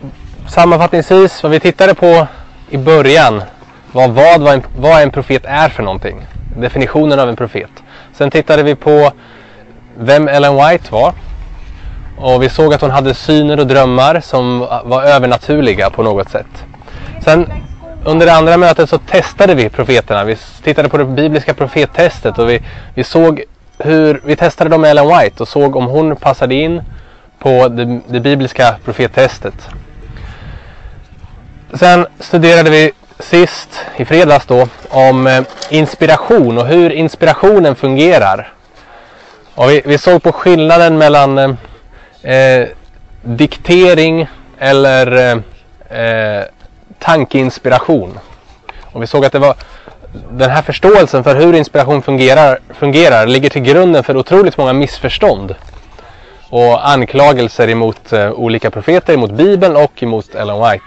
sammanfattningsvis, vad vi tittade på i början var vad en profet är för någonting. Definitionen av en profet. Sen tittade vi på vem Ellen White var. Och vi såg att hon hade syner och drömmar som var övernaturliga på något sätt. Sen under det andra mötet så testade vi profeterna. Vi tittade på det bibliska profettestet och vi såg hur vi testade dem med Ellen White och såg om hon passade in på det bibliska profettestet. Sen studerade vi sist i fredags då om inspiration och hur inspirationen fungerar. Och vi såg på skillnaden mellan diktering eller tankeinspiration. Och vi såg att det var den här förståelsen för hur inspiration fungerar ligger till grunden för otroligt många missförstånd och anklagelser emot olika profeter, emot Bibeln och emot Ellen White.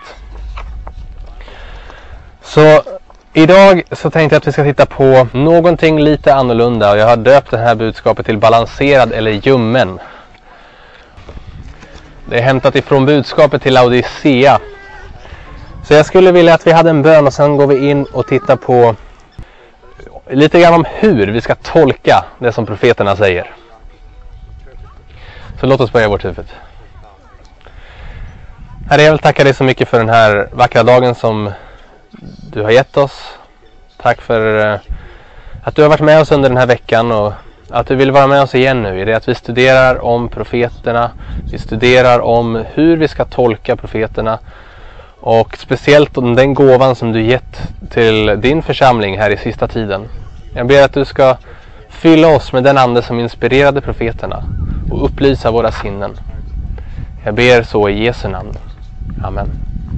Så idag så tänkte jag att vi ska titta på någonting lite annorlunda och jag har döpt det här budskapet till balanserad eller ljummen. Det är hämtat ifrån budskapet till Laodicea. Så jag skulle vilja att vi hade en bön och sen går vi in och tittar på lite grann om hur vi ska tolka det som profeterna säger. Så låt oss börja vårt huvud. Herre, jag vill tacka dig så mycket för den här vackra dagen som du har gett oss. Tack för att du har varit med oss under den här veckan och att du vill vara med oss igen nu. I det att vi studerar om profeterna. Vi studerar om hur vi ska tolka profeterna. Och speciellt om den gåvan som du gett till din församling här i sista tiden. Jag ber att du ska fylla oss med den ande som inspirerade profeterna och upplysa våra sinnen. Jag ber så i Jesu namn. Amen.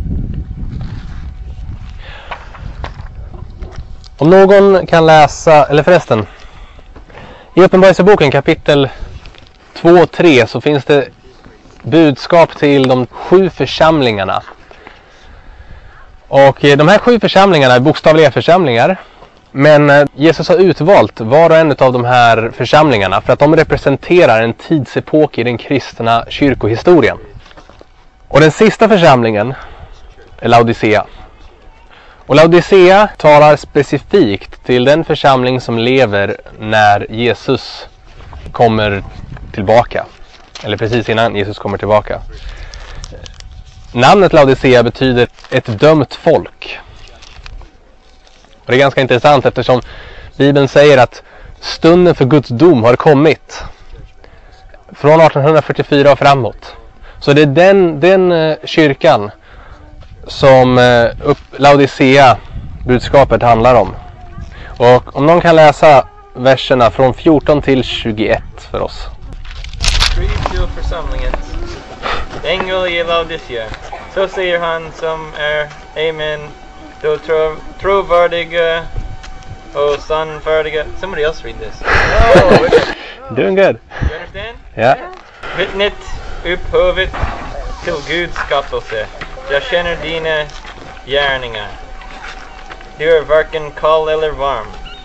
Om någon kan läsa, eller förresten, i Uppenbarelseboken kapitel 2 och 3 så finns det budskap till de 7 församlingarna. Och de här 7 församlingarna är bokstavliga församlingar. Men Jesus har utvalt var och en av de här församlingarna för att de representerar en tidsepok i den kristna kyrkohistorien. Och den sista församlingen är Laodicea. Och Laodicea talar specifikt till den församling som lever när Jesus kommer tillbaka. Eller precis innan Jesus kommer tillbaka. Namnet Laodicea betyder ett dömt folk. Och det är ganska intressant eftersom Bibeln säger att stunden för Guds dom har kommit. Från 1844 och framåt. Så det är den kyrkan som Laodicea budskapet handlar om. Och om någon kan läsa verserna från 14 till 21 för oss. Skriv till församlingen. Ängel i Laodicea. Så säger han som är Amen. Då trovärdiga och sannfärdiga. Somebody else read this. Doing good. You understand? Yeah. Vittnet upphovet till Guds skapelse. Jag känner dina gärningar. Du är varken kall eller varm.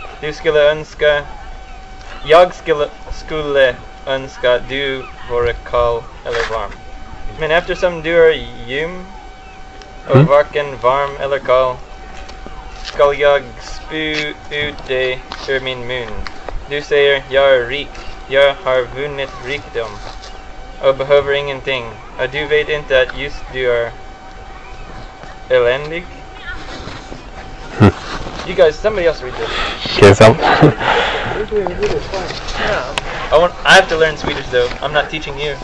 Jag skulle önska du vore kall eller varm. Men eftersom du är ljum och varken varm eller kall skall jag spy ut dig ur min mun. Du säger, jag är rik, jag har vunnit rikdom och behöver ingenting. Och du vet inte att just du är eländig. You guys, somebody else read this. Okay, so. I have to learn Swedish though. I'm not teaching you.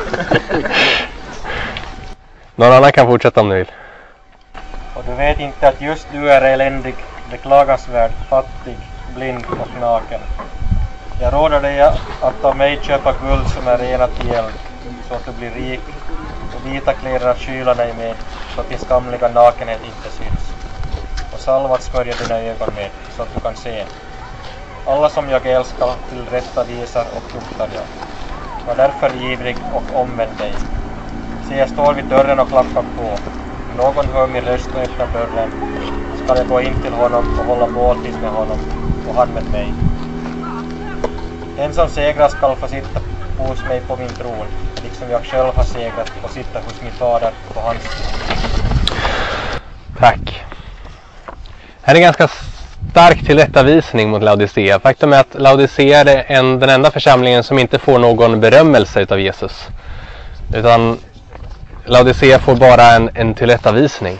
Någon annan kan fortsätta om ni vill. Och du vet inte att just du är eländig, beklagansvärd, fattig, blind och naken. Jag råder dig att av mig köpa guld som är renat i eld, så att du blir rik, och vita kläder att kyla dig med, så att din skamliga nakenhet inte syns. Och salva att smörja dina ögon med, så att du kan se. Alla som jag älskar till rätta visar och tuktar jag. Var därför ivrig och omvänd dig. Se, jag står vid dörren och klappar på. Om någon hör min röst och öppnar dörren, ska jag gå in till honom och hålla måltid med honom, och han med mig. Den som segrar skall få sitta hos mig på min tron, liksom jag själv har segrat och sitter hos min fader på hans tron. Tack. Här är en ganska stark tillrättavisning mot Laodicea. Faktum är att Laodicea är den enda församlingen som inte får någon berömmelse utav Jesus. Utan Laodicea får bara en tillrättavisning.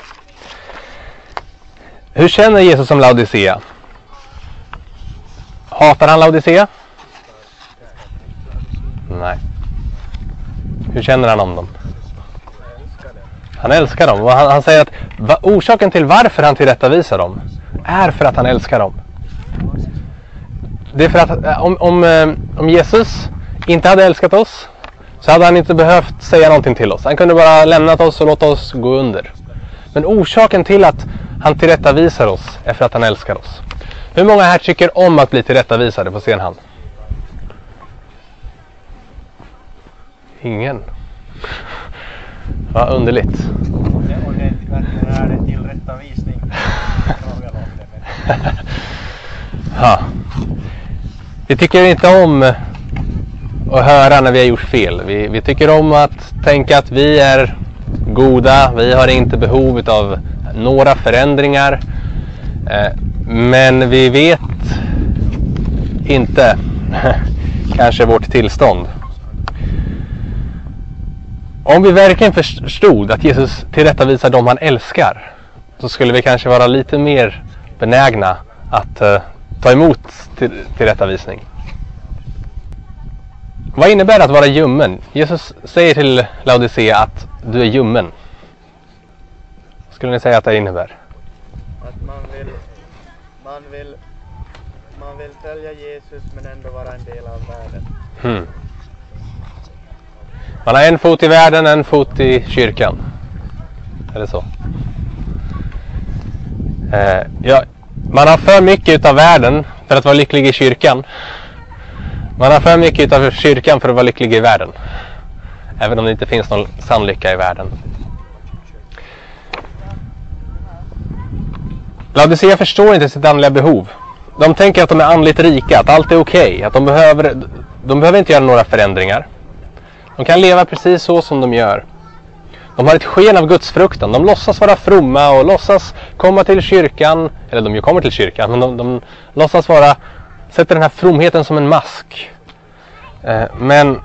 Hur känner Jesus om Laodicea? Hatar han Laodicea? Nej. Hur känner han om dem? Han älskar dem. Och han säger att orsaken till varför han tillrättavisar dem är för att han älskar dem. Det är för att om Jesus inte hade älskat oss så hade han inte behövt säga någonting till oss. Han kunde bara lämnat oss och låta oss gå under. Men orsaken till att han tillrättavisar oss är för att han älskar oss. Hur många här tycker om att bli tillrättavisade på sin hand? Ingen. Vad underligt. Och det är en tillrättavisning. Ja. Vi tycker inte om att höra när vi har gjort fel. Vi tycker om att tänka att vi är goda. Vi har inte behov av några förändringar. Men vi vet inte kanske vårt tillstånd. Om vi verkligen förstod att Jesus tillrättavisar dem han älskar, så skulle vi kanske vara lite mer benägna att ta emot tillrättavisning. Vad innebär det att vara ljummen? Jesus säger till Laodicea att du är ljummen. Vad skulle ni säga att det innebär? Att man vill följa Jesus men ändå vara en del av världen. Man har en fot i världen, en fot i kyrkan. Är det så? Man har för mycket av världen för att vara lycklig i kyrkan. Man har för mycket av kyrkan för att vara lycklig i världen. Även om det inte finns någon sann lycka i världen. Laodicea förstår inte sitt andliga behov. De tänker att de är andligt rika, att allt är okej. Att de behöver inte göra några förändringar. De kan leva precis så som de gör. De har ett sken av gudsfruktan. De låtsas vara fromma och låtsas komma till kyrkan. Eller de kommer till kyrkan, men de låtsas sätter den här fromheten som en mask. Men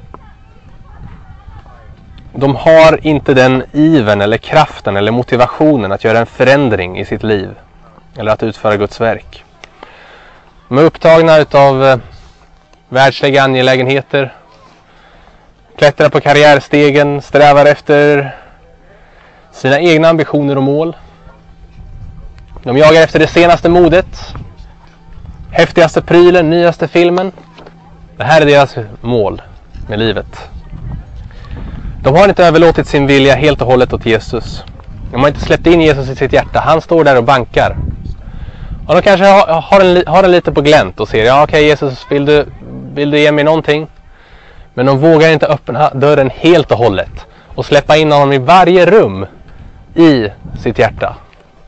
de har inte den iven eller kraften eller motivationen att göra en förändring i sitt liv. Eller att utföra Guds verk. De är upptagna utav världsliga angelägenheter. Klättrar på karriärstegen, strävar efter sina egna ambitioner och mål. De jagar efter det senaste modet, häftigaste prylen, nyaste filmen. Det här är deras mål med livet. De har inte överlåtit sin vilja helt och hållet åt Jesus. De har inte släppt in Jesus i sitt hjärta. Han står där och bankar. Och de kanske har den lite på glänt och säger, ja okej, Jesus, vill du ge mig någonting? Men de vågar inte öppna dörren helt och hållet och släppa in honom i varje rum i sitt hjärta.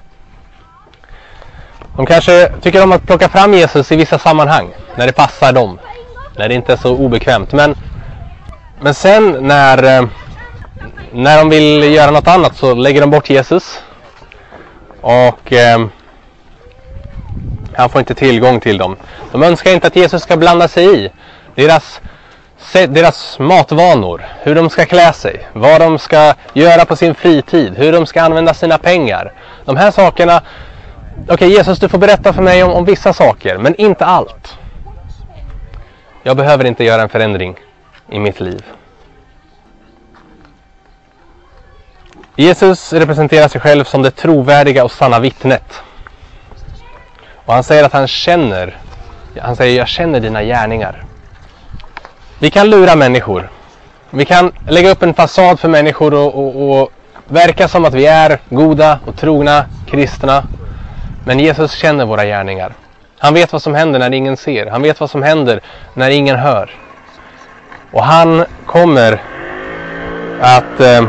De kanske tycker om att plocka fram Jesus i vissa sammanhang när det passar dem, när det inte är så obekvämt. Men sen när de vill göra något annat så lägger de bort Jesus och han får inte tillgång till dem. De önskar inte att Jesus ska blanda sig i deras matvanor, hur de ska klä sig, vad de ska göra på sin fritid, hur de ska använda sina pengar. De här sakerna, okej, Jesus, du får berätta för mig om vissa saker, men inte allt. Jag behöver inte göra en förändring i mitt liv. Jesus representerar sig själv som det trovärdiga och sanna vittnet. Och han säger att han säger, jag känner dina gärningar. Vi kan lura människor. Vi kan lägga upp en fasad för människor och verka som att vi är goda och trogna kristna. Men Jesus känner våra gärningar. Han vet vad som händer när ingen ser. Han vet vad som händer när ingen hör. Och han kommer att...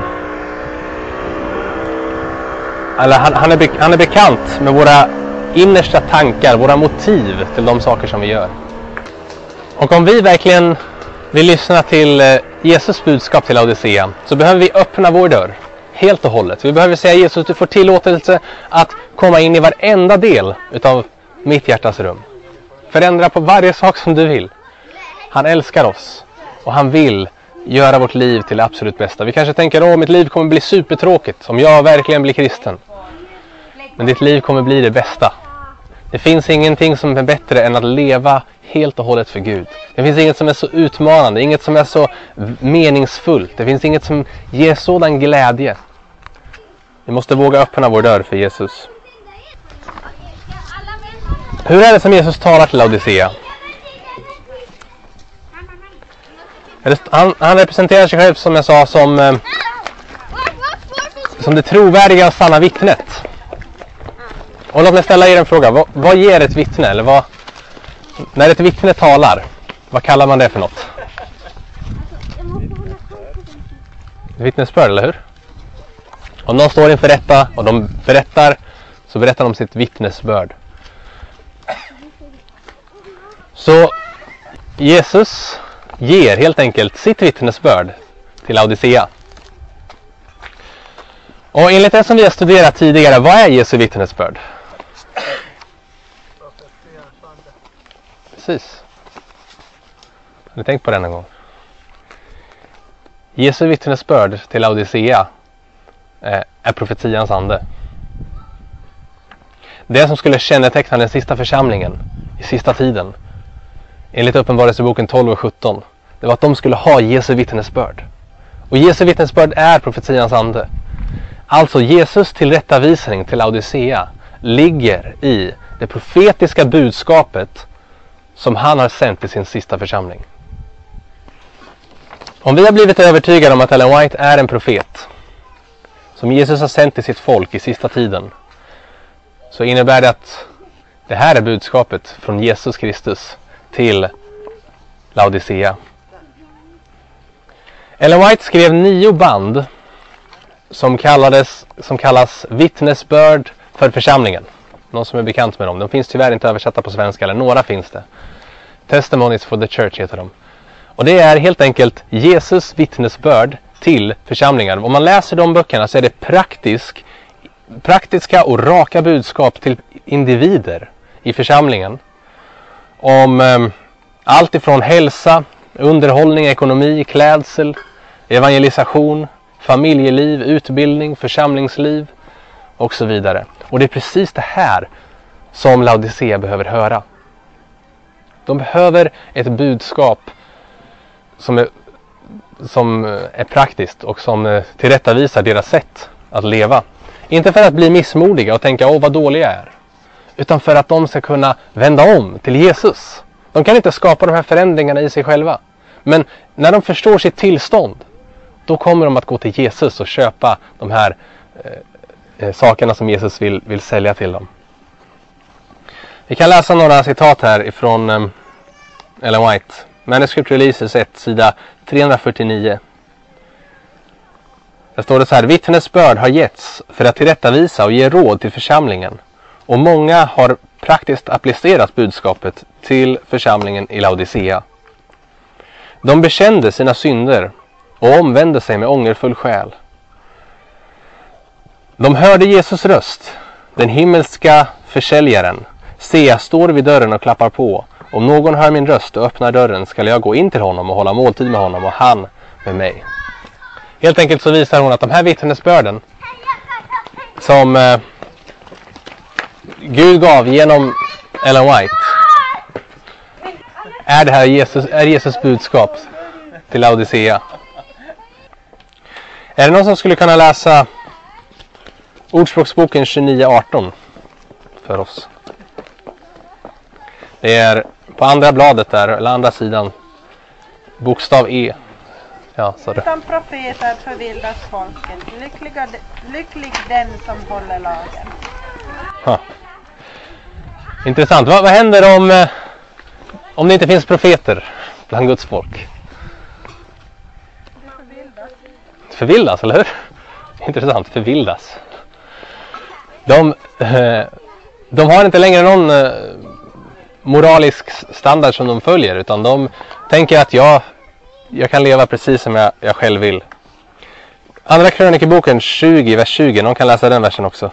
Han är bekant med våra innersta tankar, våra motiv till de saker som vi gör. Och om vi verkligen vill lyssna till Jesus budskap till Laodicea så behöver vi öppna vår dörr helt och hållet. Vi behöver säga Jesus, du får tillåtelse att komma in i varenda del utav mitt hjärtas rum. Förändra på varje sak som du vill. Han älskar oss och han vill göra vårt liv till det absolut bästa. Vi kanske tänker, mitt liv kommer bli supertråkigt om jag verkligen blir kristen. Men ditt liv kommer bli det bästa. Det finns ingenting som är bättre än att leva helt och hållet för Gud. Det finns inget som är så utmanande, inget som är så meningsfullt. Det finns inget som ger sådan glädje. Vi måste våga öppna vår dörr för Jesus. Hur är det som Jesus talar till Laodicea? Han representerar sig själv, som jag sa, som det trovärdiga och sanna vittnet. Och låt mig ställa er en fråga. Vad ger ett vittne? Eller när ett vittne talar, vad kallar man det för något? Vittnesbörd, eller hur? Om någon står inför rätta och de berättar, så berättar de sitt vittnesbörd. Så Jesus ger helt enkelt sitt vittnesbörd till Laodicea. Och enligt det som vi har studerat tidigare, vad är Jesu vittnesbörd? Precis. Har ni tänkt på det någon gång? Jesu vittnesbörd till Laodicea är profetians ande. Det som skulle känneteckna den sista församlingen i sista tiden, enligt Uppenbarelseboken 12 och 17, det var att de skulle ha Jesu vittnesbörd. Och Jesu vittnesbörd är profetians ande. Alltså Jesus tillrättavisning till Laodicea ligger i det profetiska budskapet som han har sänt till sin sista församling. Om vi har blivit övertygade om att Ellen White är en profet som Jesus har sänt till sitt folk i sista tiden, så innebär det att det här är budskapet från Jesus Kristus till Laodicea. Ellen White skrev 9 band som kallas vittnesbörd för församlingen. Någon som är bekant med dem. De finns tyvärr inte översatta på svenska, eller några finns det. Testimonies for the Church heter de. Och det är helt enkelt Jesus vittnesbörd till församlingar. Om man läser de böckerna så är det praktiska och raka budskap till individer i församlingen. Om allt ifrån hälsa, underhållning, ekonomi, klädsel, evangelisation, familjeliv, utbildning, församlingsliv och så vidare. Och det är precis det här som Laodicea behöver höra. De behöver ett budskap som är praktiskt och som tillrättavisar deras sätt att leva. Inte för att bli missmodiga och tänka, vad dålig jag är. Utan för att de ska kunna vända om till Jesus. De kan inte skapa de här förändringarna i sig själva. Men när de förstår sitt tillstånd, då kommer de att gå till Jesus och köpa de här sakerna som Jesus vill sälja till dem. Vi kan läsa några citat här ifrån Ellen White. Manuscript Releases 1, sida 349. Där står det så här: vittnesbörd har getts för att tillrättavisa och ge råd till församlingen. Och många har praktiskt applicerat budskapet till församlingen i Laodicea. De bekände sina synder och omvände sig med ångerfull själ. De hörde Jesus röst, den himmelska försäljaren. Se, jag står vid dörren och klappar på. Om någon hör min röst och öppnar dörren ska jag gå in till honom och hålla måltid med honom och han med mig. Helt enkelt så visar hon att de här vittnesbörden som Gud gav genom Ellen White är Jesus budskap till Laodicea. Är det någon som skulle kunna läsa Ordspråksboken 29:18 för oss? Det är på andra bladet där, eller andra sidan, bokstav E. Ja, så det. Utan profeter förvildas folket. Lycklig den som håller lagen. Ha. Intressant. Vad händer om det inte finns profeter bland Guds folk? Förvildas, eller hur? Intressant, förvildas. De har inte längre någon moralisk standard som de följer, utan de tänker att jag kan leva precis som jag själv vill. Andra krönikeboken 20, vers 20. Någon kan läsa den versen också.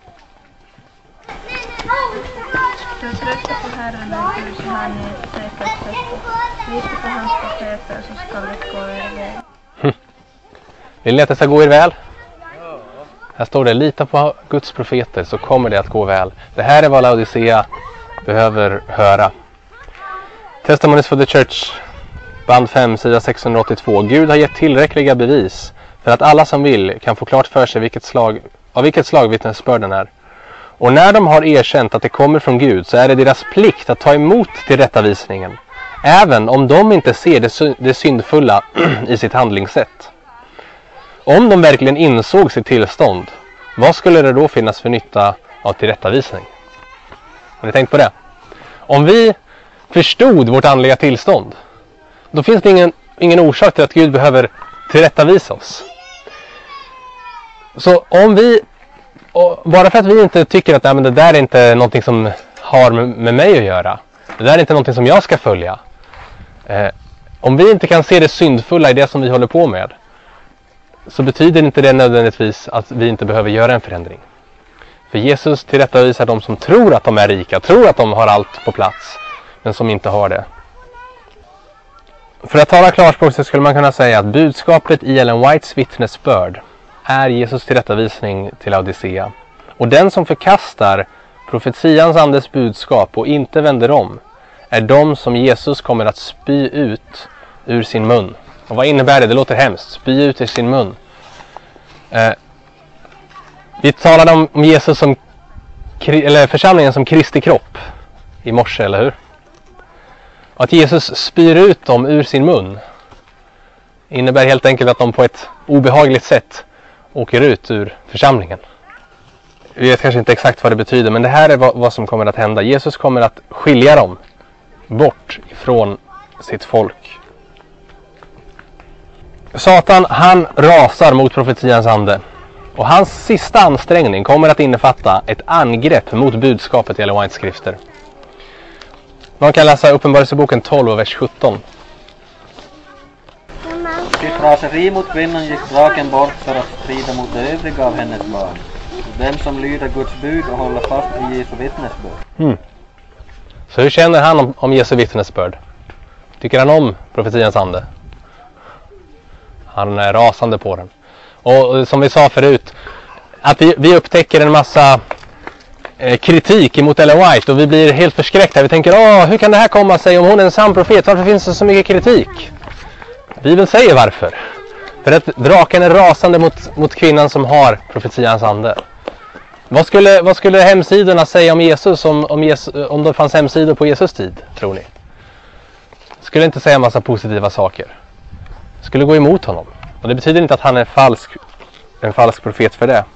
Du trösta på Herren och Gud så har ni ett säkert sätt. Lita på hans profeter så ska det gå er väl. Vill ni att det ska gå er väl? Här står det, lita på Guds profeter så kommer det att gå väl. Det här är vad Laodicea behöver höra. Testimonies for the Church, band 5, sida 682. Gud har gett tillräckliga bevis för att alla som vill kan få klart för sig vilket slag vittnesbörden är. Och när de har erkänt att det kommer från Gud så är det deras plikt att ta emot tillrättavisningen. Även om de inte ser det syndfulla i sitt handlingssätt. Om de verkligen insåg sitt tillstånd, vad skulle det då finnas för nytta av tillrättavisning? Har ni tänkt på det? Om vi förstod vårt andliga tillstånd, då finns det ingen orsak till att Gud behöver tillrättavisa oss. Så om vi, bara för att vi inte tycker att men det där är inte någonting som har med mig att göra, det där är inte någonting som jag ska följa. Om vi inte kan se det syndfulla i det som vi håller på med, så betyder inte det nödvändigtvis att vi inte behöver göra en förändring. För Jesus tillrättavisar de som tror att de är rika, tror att de har allt på plats, men som inte har det. För att tala klarspråk så skulle man kunna säga att budskapet i Ellen Whites vittnesbörd är Jesus tillrättavisning till Laodicea. Och den som förkastar profetians andes budskap och inte vänder om är de som Jesus kommer att spy ut ur sin mun. Och vad innebär det? Det låter hemskt. Spy ut ur sin mun. Vi talade om Jesus som församlingen som Kristi kropp i morse, eller hur? Och att Jesus spyr ut dem ur sin mun innebär helt enkelt att de på ett obehagligt sätt åker ut ur församlingen. Vi vet kanske inte exakt vad det betyder, men det här är vad som kommer att hända. Jesus kommer att skilja dem bort ifrån sitt folk. Satan, han rasar mot profetians ande. Och hans sista ansträngning kommer att innefatta ett angrepp mot budskapet i Ellen Whites skrifter. Man kan läsa Uppenbarelseboken 12 vers 17. Sitt raseri mot kvinnan gick draken bort för att strida mot de övriga av hennes barn. Dem som lyder Guds bud och håller fast vid Jesu vittnesbörd. Så hur känner han om Jesu vittnesbörd? Tycker han om profetians ande? Han är rasande på den. Och som vi sa förut, att vi upptäcker en massa kritik emot Ellen White och vi blir helt förskräckta. Vi tänker, hur kan det här komma sig om hon är en sann profet? Varför finns det så mycket kritik? Bibeln säger varför. För att draken är rasande mot kvinnan som har profetians ande. Vad skulle hemsidorna säga om Jesus om det fanns hemsidor på Jesus tid, tror ni? Skulle inte säga en massa positiva saker. Skulle gå emot honom. Och det betyder inte att han är en falsk profet för det.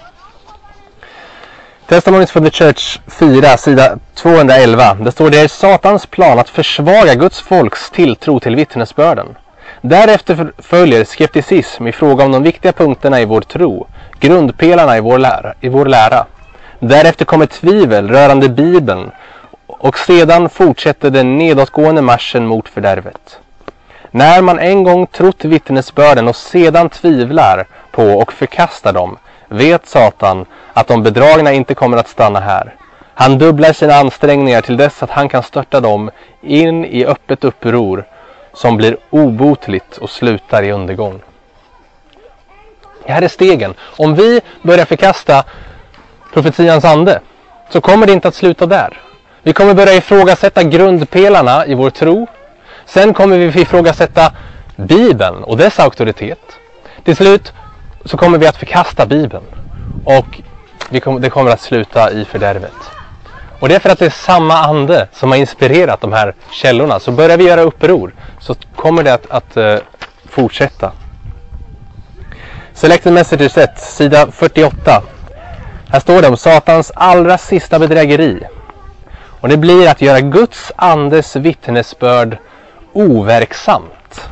Testimonies for the Church 4, sida 211. Det står, det är Satans plan att försvaga Guds folks tilltro till vittnesbörden. Därefter följer skepticism i fråga om de viktiga punkterna i vår tro, grundpelarna i vår lära. Därefter kommer tvivel rörande Bibeln och sedan fortsätter den nedåtgående marschen mot fördärvet. När man en gång trott vittnesbörden och sedan tvivlar på och förkastar dem, vet Satan att de bedragna inte kommer att stanna här. Han dubblar sina ansträngningar till dess att han kan störta dem in i öppet uppror som blir obotligt och slutar i undergång. Det här är stegen. Om vi börjar förkasta profetians ande så kommer det inte att sluta där. Vi kommer börja ifrågasätta grundpelarna i vår tro. Sen kommer vi ifrågasätta Bibeln och dess auktoritet. Till slut så kommer vi att förkasta Bibeln. Och det kommer att sluta i fördärvet. Och det är för att det är samma ande som har inspirerat de här källorna. Så börjar vi göra uppror så kommer det att fortsätta. Selected Messages 1, sida 48. Här står det om Satans allra sista bedrägeri. Och det blir att göra Guds andes vittnesbörd overksamt.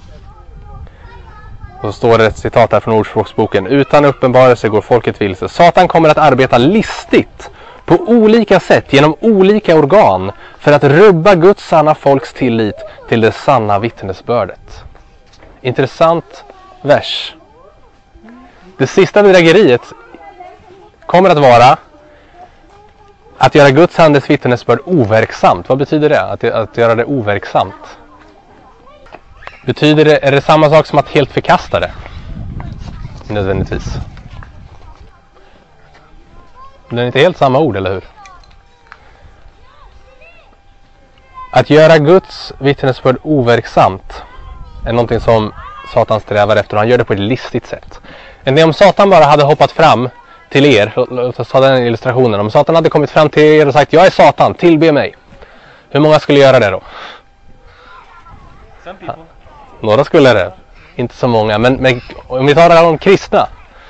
Och så står det ett citat här från Ordspråksboken. Utan uppenbarelse går folket vilse. Satan kommer att arbeta listigt på olika sätt genom olika organ för att rubba Guds sanna folks tillit till det sanna vittnesbördet. intressant vers. Det sista bedrägeriet kommer att vara att göra Guds andes vittnesbörd overksamt. Vad betyder det? Att göra det overksamt? Betyder det, är det samma sak som att helt förkasta det? Nödvändigtvis. Det är inte helt samma ord, eller hur? Att göra Guds vittnesbörd overksamt är någonting som Satan strävar efter, och han gör det på ett listigt sätt. Om Satan bara hade hoppat fram till er, låt oss ta den illustrationen. Om Satan hade kommit fram till er och sagt, jag är Satan, tillbe mig. Hur många skulle göra det då? Några skulle det. Inte så många. Men om vi tar det här om kristna.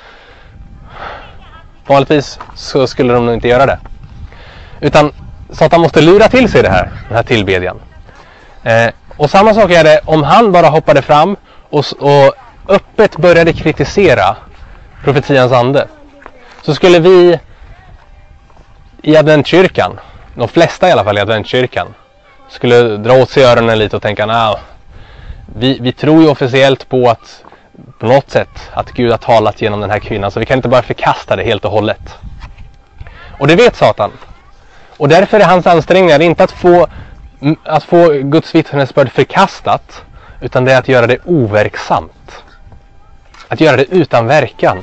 Vanligtvis så skulle de nog inte göra det. Utan Satan måste lura till sig den här tillbedjan. Och samma sak är det om han bara hoppade fram och öppet började kritisera profetians ande. Så skulle vi i adventkyrkan, de flesta i alla fall i adventkyrkan, skulle dra åt sig öronen lite och tänka, vi tror ju officiellt på något sätt att Gud har talat genom den här kvinnan, så vi kan inte bara förkasta det helt och hållet. Och det vet Satan. Och därför är hans ansträngningar inte att få Guds vittnesbörd förkastat, utan det är att göra det overksamt. Att göra det utan verkan.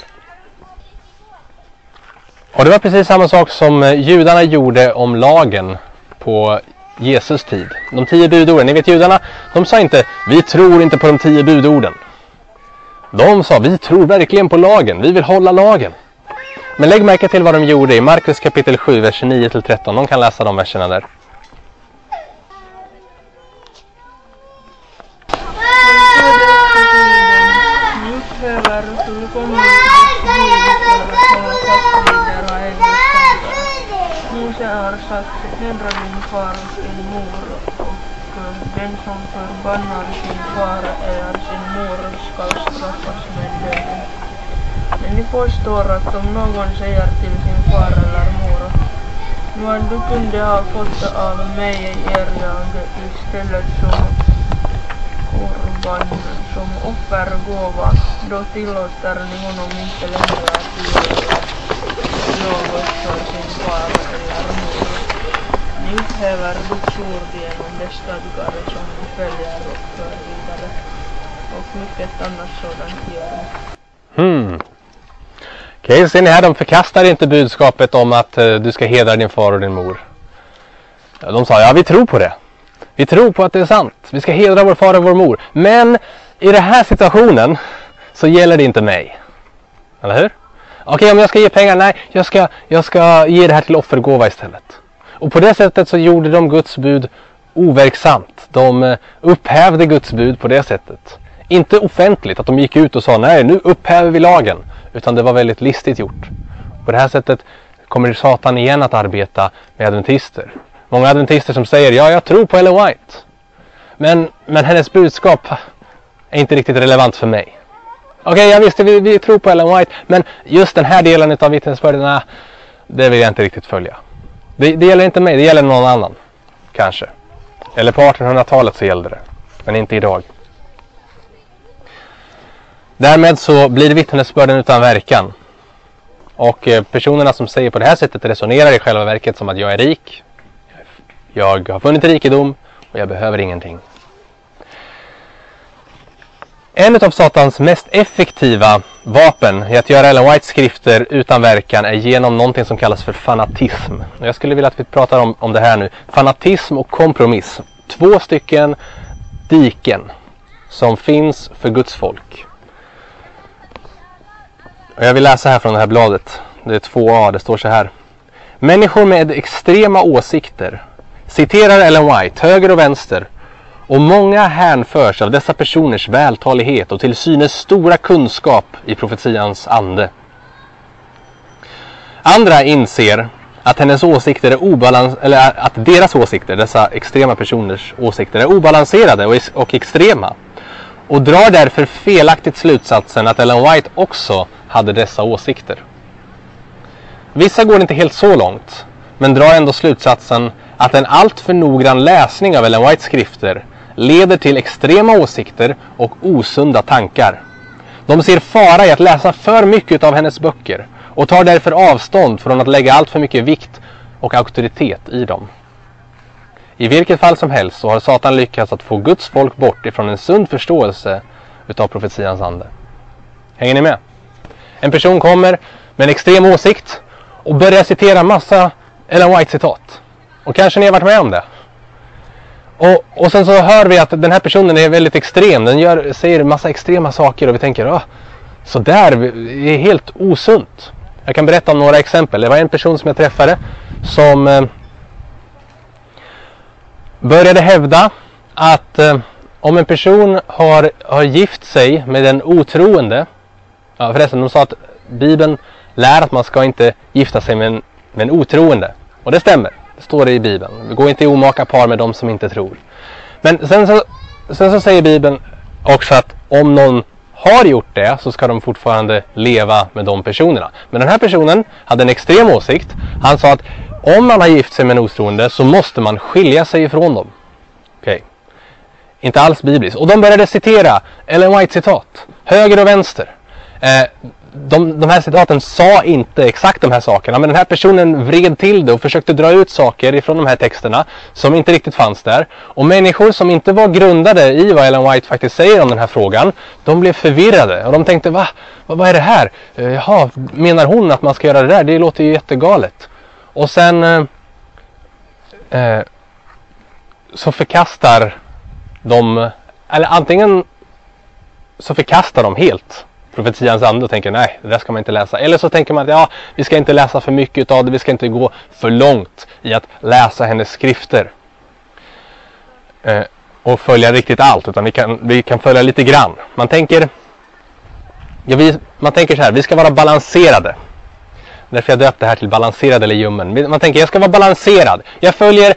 Och det var precis samma sak som judarna gjorde om lagen på Jesus tid. De 10 budorden. Ni vet, judarna, de sa inte, vi tror inte på de 10 budorden. De sa, vi tror verkligen på lagen. Vi vill hålla lagen. Men lägg märke till vad de gjorde i Markus kapitel 7, vers 9-13. De kan läsa de verserna där. Hedra din far och sin mor, och den som förbannar sin far eller sin mor ska straffas med döden. Men ni förstår att om någon säger till sin far eller mor, vad du kunde ha fått av mig ger jag istället som korban, som offergåva, då tillåter ni honom inte längre att göra något för sin far eller mor. Ni upphäver Guds ord genom det stadgar som ni följer och för vidare. Och mycket annat sådant gör ni. Okej, ser ni här, de förkastar inte budskapet om att du ska hedra din far och din mor. De sa, vi tror på det. Vi tror på att det är sant. Vi ska hedra vår far och vår mor. Men i den här situationen så gäller det inte mig. Eller hur? Okej, om jag ska ge pengar, nej, jag ska ge det här till offergåva istället. Och på det sättet så gjorde de Guds bud overksamt. De upphävde Guds bud på det sättet. Inte offentligt, att de gick ut och sa, nej, nu upphäver vi lagen. Utan det var väldigt listigt gjort. På det här sättet kommer Satan igen att arbeta med adventister. Många adventister som säger, jag tror på Ellen White. Men hennes budskap är inte riktigt relevant för mig. Okej, jag visste vi tror på Ellen White, men just den här delen av vittnesbörden, det vill jag inte riktigt följa. Det gäller inte mig, det gäller någon annan. Kanske. Eller på 1800-talet så gällde det. Men inte idag. Därmed så blir vittnesbörden utan verkan. Och personerna som säger på det här sättet resonerar i själva verket som att jag är rik. Jag har funnit rikedom och jag behöver ingenting. En av Satans mest effektiva vapen i att göra Ellen Whites skrifter utan verkan är genom någonting som kallas för fanatism. Jag skulle vilja att vi pratar om det här nu. Fanatism och kompromiss. 2 stycken diken som finns för Guds folk. Och jag vill läsa här från det här bladet. Det är 2A, det står så här. Människor med extrema åsikter citerar Ellen White höger och vänster. Och många hänförs av dessa personers vältalighet och till synes stora kunskap i profetians ande. Andra inser att hennes åsikter är att deras åsikter, dessa extrema personers åsikter, är obalanserade och extrema. Och drar därför felaktigt slutsatsen att Ellen White också hade dessa åsikter. Vissa går inte helt så långt, men drar ändå slutsatsen att en alltför noggrann läsning av Ellen Whites skrifter leder till extrema åsikter och osunda tankar. De ser fara i att läsa för mycket av hennes böcker och tar därför avstånd från att lägga allt för mycket vikt och auktoritet i dem. I vilket fall som helst så har Satan lyckats att få Guds folk bort ifrån en sund förståelse utav profetians ande. Hänger ni med? En person kommer med en extrem åsikt och börjar citera massa Ellen White-citat. Och kanske ni har varit med om det. Och sen så hör vi att den här personen är väldigt extrem. Den säger massa extrema saker och vi tänker, så där är helt osunt. Jag kan berätta om några exempel. Det var en person som jag träffade som började hävda att om en person har gift sig med en otroende, förresten de sa att Bibeln lär att man ska inte gifta sig med en otroende. Och det stämmer, det står det i Bibeln. Det går inte i omaka par med dem som inte tror. Men sen så säger Bibeln också att om någon har gjort det så ska de fortfarande leva med de personerna. Men den här personen hade en extrem åsikt. Han sa att om man har gift sig med en otroende så måste man skilja sig ifrån dem. Okej. Inte alls bibliskt. Och de började citera Ellen White-citat. Höger och vänster. De här citaten sa inte exakt de här sakerna. Men den här personen vred till det och försökte dra ut saker ifrån de här texterna som inte riktigt fanns där. Och människor som inte var grundade i vad Ellen White faktiskt säger om den här frågan, de blev förvirrade. Och de tänkte, vad är det här? Jaha, menar hon att man ska göra det där? Det låter ju jättegalet. Och sen så förkastar de, eller antingen så förkastar de helt profetians ande och tänker nej, det där ska man inte läsa. Eller så tänker man att vi ska inte läsa för mycket av det, vi ska inte gå för långt i att läsa hennes skrifter och följa riktigt allt, utan vi kan följa lite grann. Man tänker så här, vi ska vara balanserade. Därför jag döpte det här till balanserad eller ljummen. Man tänker, jag ska vara balanserad. Jag följer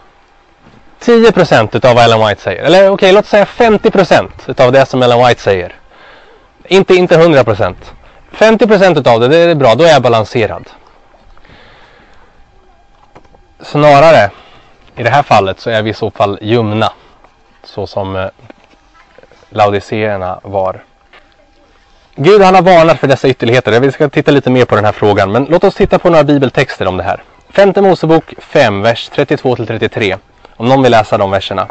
10% av vad Ellen White säger. Eller okej, låt säga 50% av det som Ellen White säger. Inte 100%. 50% av det är bra, då är jag balanserad. Snarare, i det här fallet så är vi i så fall ljumna. Så som laodiceerna var. Gud, han har varnat för dessa ytterligheter. Vi ska titta lite mer på den här frågan. Men låt oss titta på några bibeltexter om det här. 5 Mosebok 5, vers 32-33. Om någon vill läsa de verserna.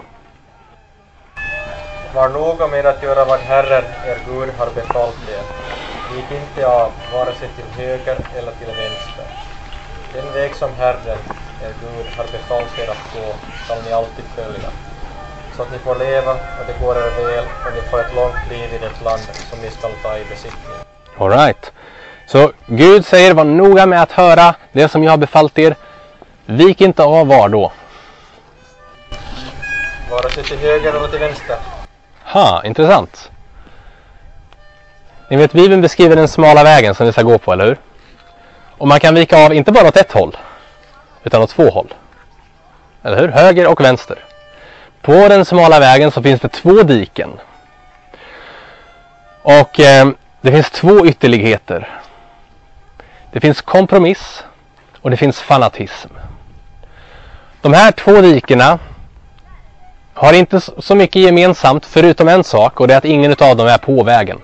Var noga med att göra vad Herren, er Gud, har befallt er. Gick inte av, vare sig till höger eller till vänster. Den väg som Herren, er Gud, har befallt er att gå, skall ni alltid följa. Så att ni får leva och det går er väl och ni får ett långt liv i det land som ni skall ta i besittning. All right. Så Gud säger, var noga med att höra det som jag har befallt er. Vik inte av, var då? Vare sig till höger eller till vänster. Intressant. Ni vet, Bibeln beskriver den smala vägen som vi ska gå på, eller hur? Och man kan vika av inte bara åt ett håll, utan åt 2 håll. Eller hur? Höger och vänster. På den smala vägen så finns det 2 diken. Och det finns 2 ytterligheter. Det finns kompromiss och det finns fanatism. De här 2 dikena har inte så mycket gemensamt förutom en sak, och det är att ingen av dem är på vägen.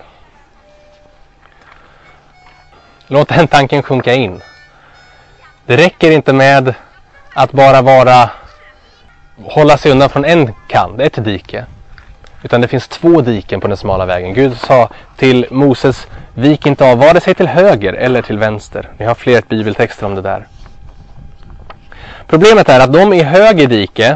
Låt den tanken sjunka in. Det räcker inte med att bara hålla sig undan från en kant, ett dike. Utan det finns 2 diken på den smala vägen. Gud sa till Moses, vik inte av vare sig till höger eller till vänster. Vi har fler bibeltexter om det där. Problemet är att de i höger dike,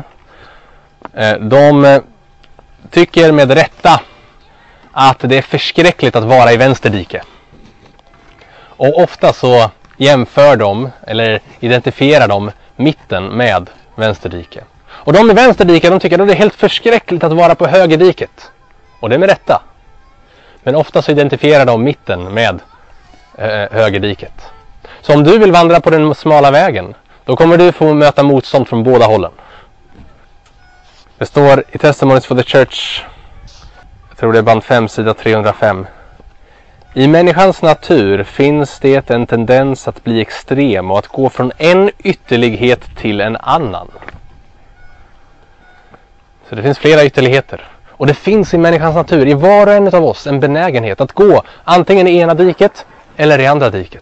de tycker med rätta att det är förskräckligt att vara i vänster dike. Och ofta så jämför de eller identifierar de mitten med vänsterdike. Och de i vänsterdike, de tycker att det är helt förskräckligt att vara på högerdiket. Och det är med rätta. Men ofta så identifierar de mitten med högerdiket. Så om du vill vandra på den smala vägen, då kommer du få möta motstånd från båda hållen. Det står i Testimonies for the Church, jag tror det är band 5, sida 305. I människans natur finns det en tendens att bli extrem och att gå från en ytterlighet till en annan. Så det finns flera ytterligheter. Och det finns i människans natur, i var och en av oss, en benägenhet att gå antingen i ena diket eller i andra diket.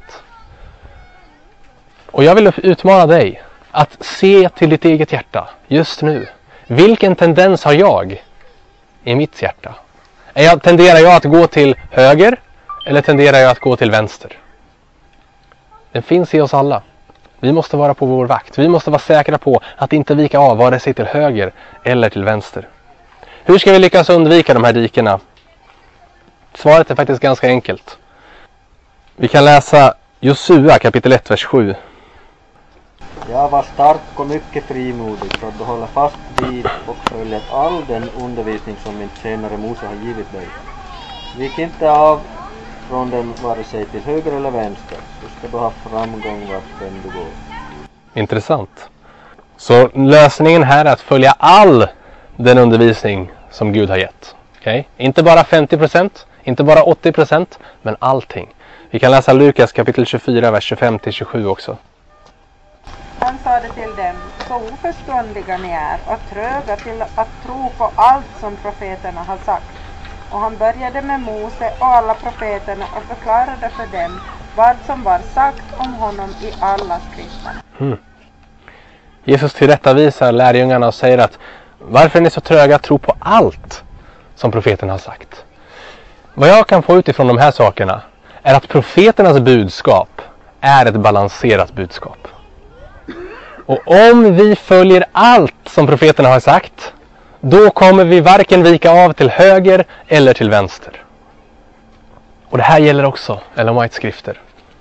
Och jag vill utmana dig att se till ditt eget hjärta just nu. Vilken tendens har jag i mitt hjärta? Tenderar jag att gå till höger eller tenderar jag att gå till vänster? Den finns i oss alla. Vi måste vara på vår vakt. Vi måste vara säkra på att inte vika av vare sig till höger eller till vänster. Hur ska vi lyckas undvika de här dikena? Svaret är faktiskt ganska enkelt. Vi kan läsa Josua kapitel 1, vers 7. Jag var stark och mycket frimodig för att hålla fast vid och följa all den undervisning som min tjänare Mose har givit dig. Vik inte av från den vare sig till höger eller vänster, så ska du ha framgång vart den du går. Intressant. Så lösningen här är att följa all den undervisning som Gud har gett. Okay? Inte bara 50%, inte bara 80%, men allting. Vi kan läsa Lukas kapitel 24, vers 25-27 också. Han sade till dem, så oförståndiga ni är och tröga till att tro på allt som profeterna har sagt. Och han började med Mose och alla profeterna och förklarade för dem vad som var sagt om honom i alla skrifterna. Jesus tillrättavisar lärjungarna och säger att varför är ni så tröga att tro på allt som profeterna har sagt? Vad jag kan få utifrån de här sakerna är att profeternas budskap är ett balanserat budskap. Och om vi följer allt som profeterna har sagt, då kommer vi varken vika av till höger eller till vänster. Och det här gäller också Ellen Whites skrifter.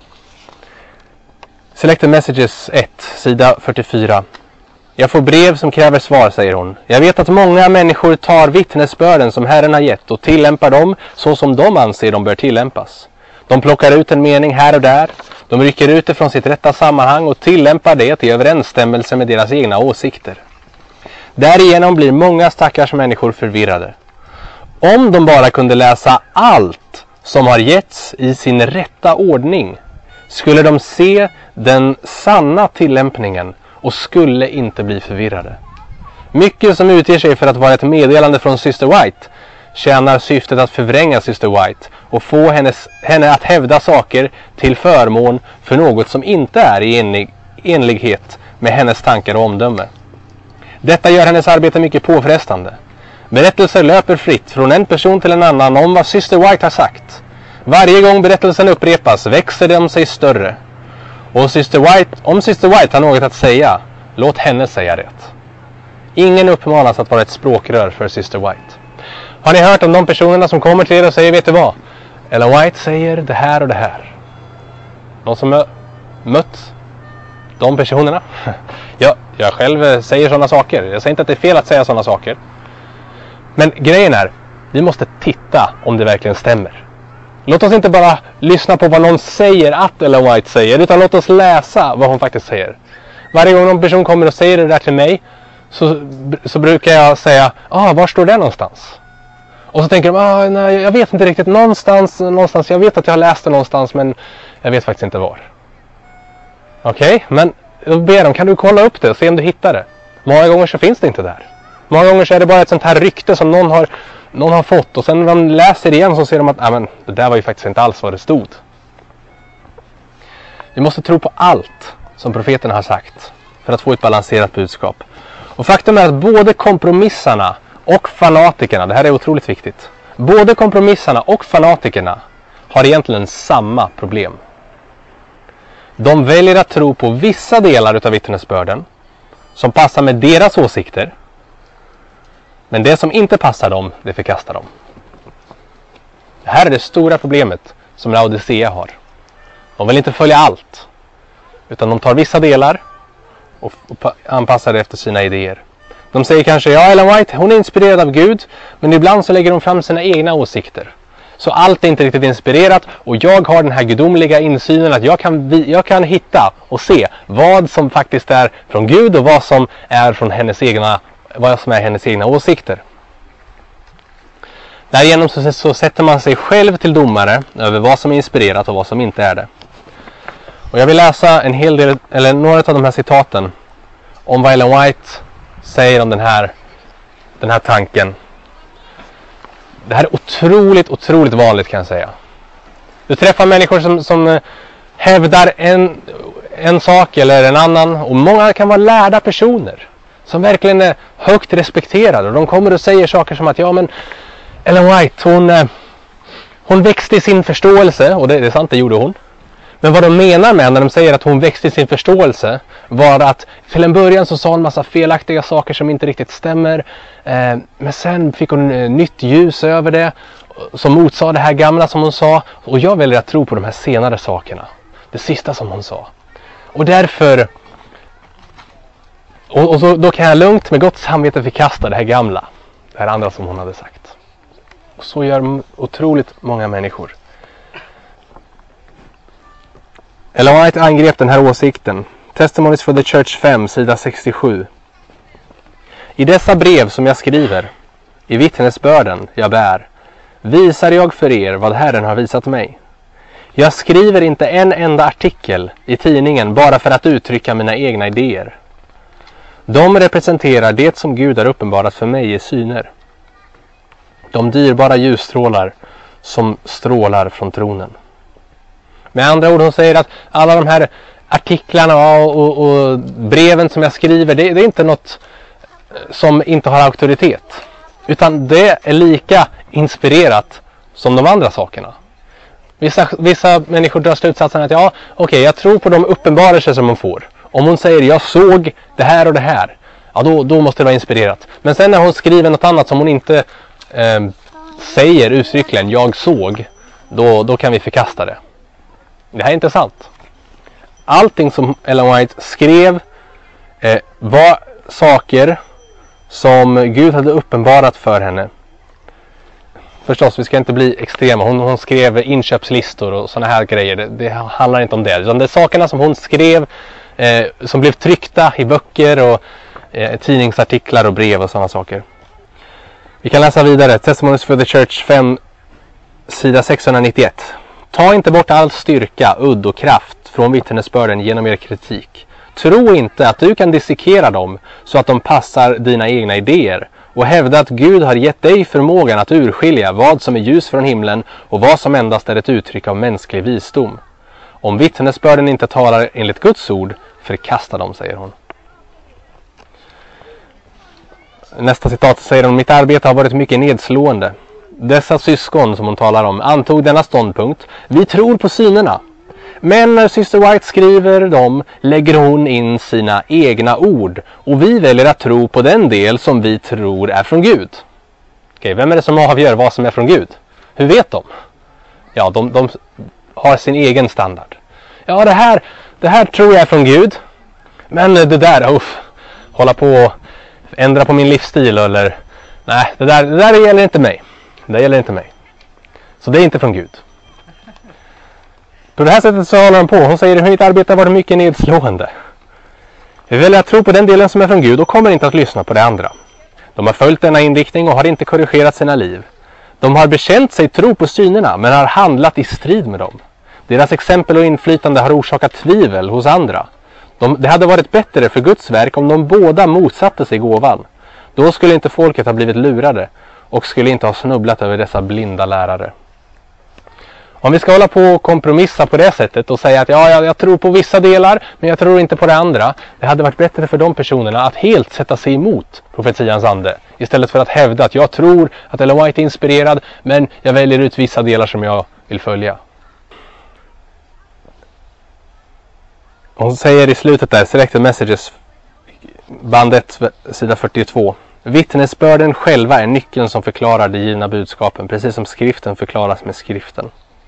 Selected Messages 1, sida 44. Jag får brev som kräver svar, säger hon. Jag vet att många människor tar vittnesbörden som Herren har gett och tillämpar dem så som de anser de bör tillämpas. De plockar ut en mening här och där. De rycker ut det från sitt rätta sammanhang och tillämpar det i överensstämmelse med deras egna åsikter. Därigenom blir många stackars människor förvirrade. Om de bara kunde läsa allt som har getts i sin rätta ordning, skulle de se den sanna tillämpningen och skulle inte bli förvirrade. Mycket som utger sig för att vara ett meddelande från Syster White tjänar syftet att förvränga Syster White och få henne att hävda saker till förmån för något som inte är i enlighet med hennes tankar och omdöme. Detta gör hennes arbete mycket påfrestande. Berättelser löper fritt från en person till en annan om vad Syster White har sagt. Varje gång berättelsen upprepas växer de sig större. Och om Syster White har något att säga, låt henne säga det. Ingen uppmanas att vara ett språkrör för Syster White. Har ni hört om de personerna som kommer till er och säger, vet du vad? Ellen White säger det här och det här. Någon som har mött de personerna? Jag själv säger sådana saker. Jag säger inte att det är fel att säga sådana saker. Men grejen är, vi måste titta om det verkligen stämmer. Låt oss inte bara lyssna på vad någon säger att Ellen White säger, utan låt oss läsa vad hon faktiskt säger. Varje gång någon person kommer och säger det där till mig så brukar jag säga, var står det någonstans? Och så tänker de, nej, jag vet inte riktigt, någonstans, jag vet att jag har läst det någonstans men jag vet faktiskt inte var. Okej, men då ber de, kan du kolla upp det och se om du hittar det? Många gånger så finns det inte där. Många gånger så är det bara ett sånt här rykte som någon har fått och sen när de läser igen så ser de att men det där var ju faktiskt inte alls vad det stod. Vi måste tro på allt som profeterna har sagt för att få ett balanserat budskap. Och faktum är att både kompromissarna och fanatikerna, det här är otroligt viktigt, både kompromissarna och fanatikerna har egentligen samma problem. De väljer att tro på vissa delar av vittnesbörden som passar med deras åsikter, men det som inte passar dem, det förkastar de. Det här är det stora problemet som Laodicea har. De vill inte följa allt, utan de tar vissa delar och anpassar det efter sina idéer. De säger kanske, Ellen White, hon är inspirerad av Gud, men ibland så lägger de fram sina egna åsikter. Så allt är inte riktigt inspirerat och jag har den här gudomliga insynen att jag kan hitta och se vad som faktiskt är från Gud och vad som är hennes egna åsikter. Därigenom så sätter man sig själv till domare över vad som är inspirerat och vad som inte är det. Och jag vill läsa en hel del, eller några av de här citaten om vad Ellen White säger om den den här tanken. Det här är otroligt vanligt kan jag säga. Du träffar människor som hävdar en sak eller en annan. Och många kan vara lärda personer som verkligen är högt respekterade. Och de kommer och säger saker som att ja men Ellen White hon växte i sin förståelse. Och det är sant, det gjorde hon. Men vad de menar med när de säger att hon växte i sin förståelse var att till en början så sa hon en massa felaktiga saker som inte riktigt stämmer. Men sen fick hon nytt ljus över det som motsade det här gamla som hon sa. Och jag väljer att tro på de här senare sakerna. Det sista som hon sa. Och därför då kan jag lugnt med gott samvete förkasta det här gamla. Det här andra som hon hade sagt. Och så gör otroligt många människor. Ellen White angrep den här åsikten. Testimonies for the Church 5, sida 67. I dessa brev som jag skriver, i vittnesbörden jag bär, visar jag för er vad Herren har visat mig. Jag skriver inte en enda artikel i tidningen bara för att uttrycka mina egna idéer. De representerar det som Gud har uppenbarat för mig i syner. De dyrbara ljusstrålar som strålar från tronen. Med andra ord, hon säger att alla de här artiklarna och breven som jag skriver, det är inte något som inte har auktoritet. Utan det är lika inspirerat som de andra sakerna. Vissa människor drar slutsatsen att jag tror på de uppenbarelser som hon får. Om hon säger jag såg det här och det här, då måste det vara inspirerat. Men sen när hon skriver något annat som hon inte säger uttryckligen, jag såg, då kan vi förkasta det. Det här är inte sant. Allting som Ellen White skrev var saker som Gud hade uppenbarat för henne. Förstås, vi ska inte bli extrema. Hon skrev inköpslistor och såna här grejer. Det handlar inte om det. Utan det är sakerna som hon skrev som blev tryckta i böcker och tidningsartiklar och brev och sådana saker. Vi kan läsa vidare. Testimonies for the Church 5, sida 691. Ta inte bort all styrka, udd och kraft från vittnesbörden genom er kritik. Tro inte att du kan dissekera dem så att de passar dina egna idéer och hävda att Gud har gett dig förmågan att urskilja vad som är ljus från himlen och vad som endast är ett uttryck av mänsklig visdom. Om vittnesbörden inte talar enligt Guds ord, förkasta dem, säger hon. Nästa citat säger hon, mitt arbete har varit mycket nedslående. Dessa syskon som hon talar om antog denna ståndpunkt. Vi tror på synerna. Men när Syster White skriver dem lägger hon in sina egna ord. Och vi väljer att tro på den del som vi tror är från Gud. Okej, vem är det som avgör vad som är från Gud? Hur vet de? Ja, de har sin egen standard. Ja, det här tror jag är från Gud. Men det där, hålla på och ändra på min livsstil eller... Nej, det där gäller inte mig. Det gäller inte mig. Så det är inte från Gud. På det här sättet så håller han på. Hon säger att mitt arbete har varit mycket nedslående. Vi väljer att tro på den delen som är från Gud och kommer inte att lyssna på det andra. De har följt denna inriktning och har inte korrigerat sina liv. De har bekänt sig tro på synerna men har handlat i strid med dem. Deras exempel och inflytande har orsakat tvivel hos andra. Det hade varit bättre för Guds verk om de båda motsatte sig gåvan. Då skulle inte folket ha blivit lurade och skulle inte ha snubblat över dessa blinda lärare. Om vi ska hålla på och kompromissa på det sättet och säga att jag tror på vissa delar men jag tror inte på det andra. Det hade varit bättre för de personerna att helt sätta sig emot profetians ande. Istället för att hävda att jag tror att Ellen White är inspirerad men jag väljer ut vissa delar som jag vill följa. Hon säger i slutet där, Selected Messages, band 1, sida 42. Vittnesbörden själva är nyckeln som förklarar de givna budskapen, precis som skriften förklaras med skriften.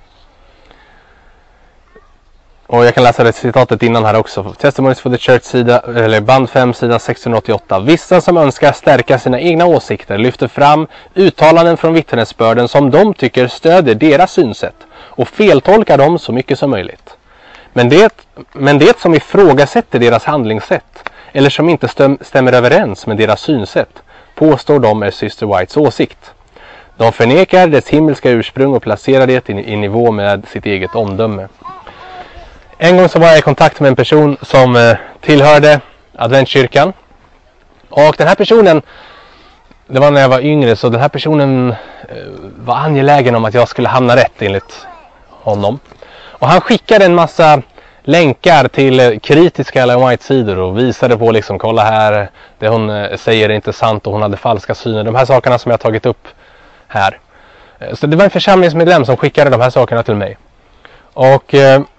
Och jag kan läsa det citatet innan här också. Testimonies for the Church, band 5, sida 688. Vissa som önskar stärka sina egna åsikter lyfter fram uttalanden från vittnesbörden som de tycker stödjer deras synsätt och feltolkar dem så mycket som möjligt. Men det som ifrågasätter deras handlingssätt eller som inte stämmer överens med deras synsätt påstår de är Syster Whites åsikt. De förnekar dess himmelska ursprung och placerar det i nivå med sitt eget omdöme. En gång så var jag i kontakt med en person som tillhörde Adventkyrkan. Och den här personen det var när jag var yngre, så den här personen var angelägen om att jag skulle hamna rätt enligt honom. Och han skickade en massa länkar till kritiska Ellen White-sidor och visade på liksom, kolla här, det hon säger är inte sant och hon hade falska syner. De här sakerna som jag har tagit upp här. Så det var en församlingsmedlem som skickade de här sakerna till mig. Och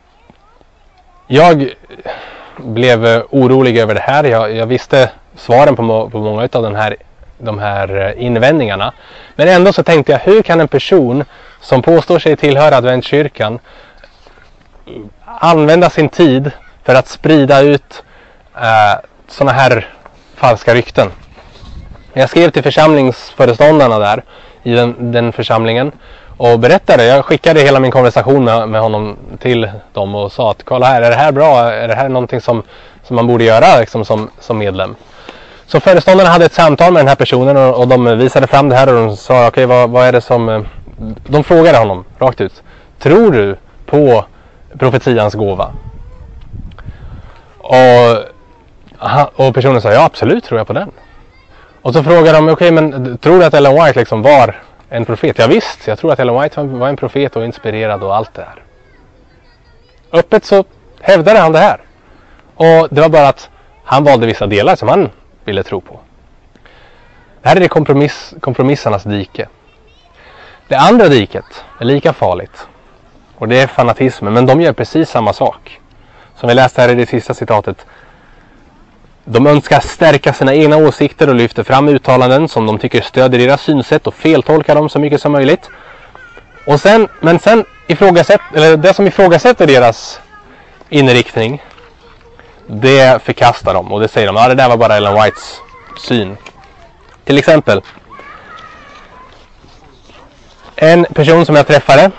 jag blev orolig över det här. Jag visste svaren på många av de här invändningarna. Men ändå så tänkte jag, hur kan en person som påstår sig tillhöra Adventkyrkan använda sin tid för att sprida ut såna här falska rykten? Jag skrev till församlingsföreståndarna där i den församlingen och berättade. Jag skickade hela min konversation med honom till dem och sa att kolla här, är det här bra? Är det här någonting som man borde göra liksom, som medlem? Så föreståndarna hade ett samtal med den här personen och de visade fram det här och de sa okej, vad är det som... De frågade honom rakt ut. Tror du på profetians gåva? Och personen sa ja, absolut tror jag på den. Och så frågade de okej, men tror du att Ellen White liksom var en profet? Ja visst, jag tror att Ellen White var en profet och inspirerad och allt det här. Öppet så hävdade han det här. Och det var bara att han valde vissa delar som han ville tro på. Det här är det kompromissernas dike. Det andra diket är lika farligt. Och det är fanatismen. Men de gör precis samma sak. Som vi läste här i det sista citatet. De önskar stärka sina egna åsikter och lyfter fram uttalanden som de tycker stöder deras synsätt och feltolkar dem så mycket som möjligt. Men sen det som ifrågasätter deras inriktning, det förkastar de. Och det säger de, det där var bara Ellen Whites syn. Till exempel en person som jag träffade.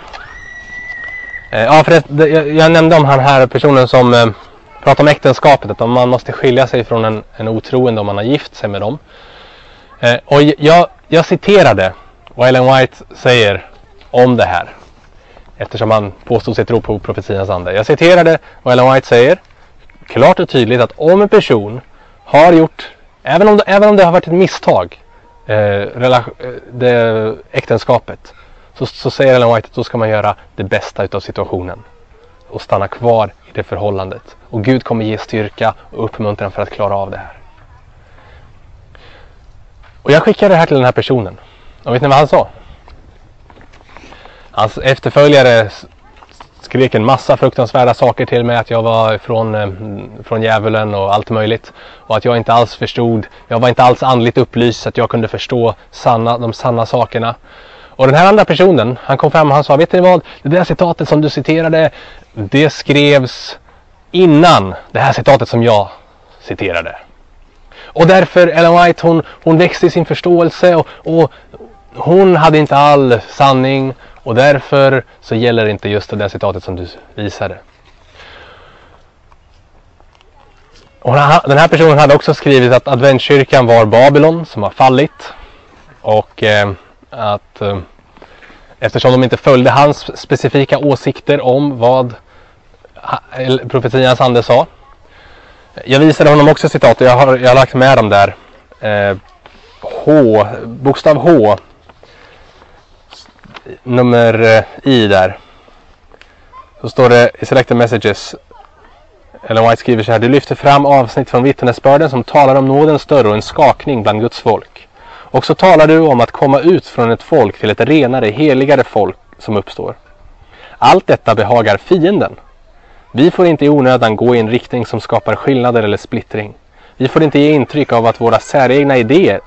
Jag nämnde om han här personen som pratar om äktenskapet. Att man måste skilja sig från en otroende om man har gift sig med dem. Och jag citerade vad Ellen White säger om det här. Eftersom han påstod sig tro på profetians ande. Jag citerade vad Ellen White säger. Klart och tydligt att om en person har gjort, även om det har varit ett misstag, det äktenskapet, så säger Ellen White att då ska man göra det bästa utav situationen och stanna kvar i det förhållandet. Och Gud kommer ge styrka och uppmuntran för att klara av det här. Och jag skickade det här till den här personen. Och vet ni vad han sa? Hans efterföljare skrek en massa fruktansvärda saker till mig. Att jag var från djävulen och allt möjligt. Och att jag inte alls förstod. Jag var inte alls andligt upplyst så att jag kunde förstå de sanna sakerna. Och den här andra personen, han kom fram och han sa, vet ni vad? Det där citatet som du citerade, det skrevs innan det här citatet som jag citerade. Och därför, Ellen White, hon växte i sin förståelse och hon hade inte all sanning. Och därför så gäller inte just det där citatet som du visade. Och den här personen hade också skrivit att Adventkyrkan var Babylon som har fallit. Och att eftersom de inte följde hans specifika åsikter om vad profetians ande sa. Jag visade honom också citat. Jag har lagt med dem där. Bokstav H. Nummer I där. Så står det i Selected Messages. Ellen White skriver så här. Du lyfter fram avsnitt från vittnesbörden som talar om nådens större och en skakning bland Guds folk. Och så talar du om att komma ut från ett folk till ett renare, heligare folk som uppstår. Allt detta behagar fienden. Vi får inte i onödan gå i en riktning som skapar skillnader eller splittring. Vi får inte ge intryck av att våra säregna idéer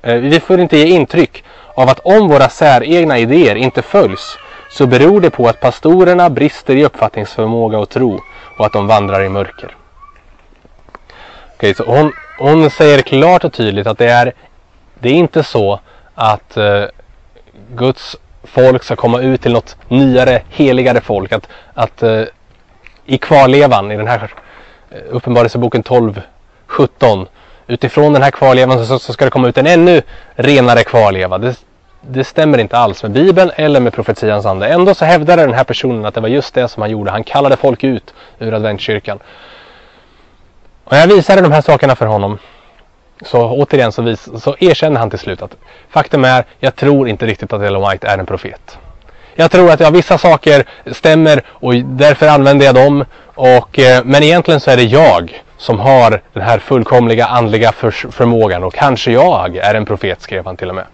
om våra säregna idéer inte följs, så beror det på att pastorerna brister i uppfattningsförmåga och tro och att de vandrar i mörker. Okej, så hon säger klart och tydligt att det är inte så att Guds folk ska komma ut till något nyare, heligare folk. Att i kvarlevan, i den här Uppenbarelseboken 12:17, utifrån den här kvarlevan så ska det komma ut en ännu renare kvarleva. Det stämmer inte alls med Bibeln eller med profetians ande. Ändå så hävdade den här personen att det var just det som han gjorde. Han kallade folk ut ur Adventkyrkan. Och jag visade de här sakerna för honom. Så återigen så erkänner han till slut att faktum är, jag tror inte riktigt att Ellen White är en profet. Jag tror att vissa saker stämmer och därför använder jag dem. Men egentligen så är det jag som har den här fullkomliga andliga förmågan. Och kanske jag är en profet, skrev han till och med.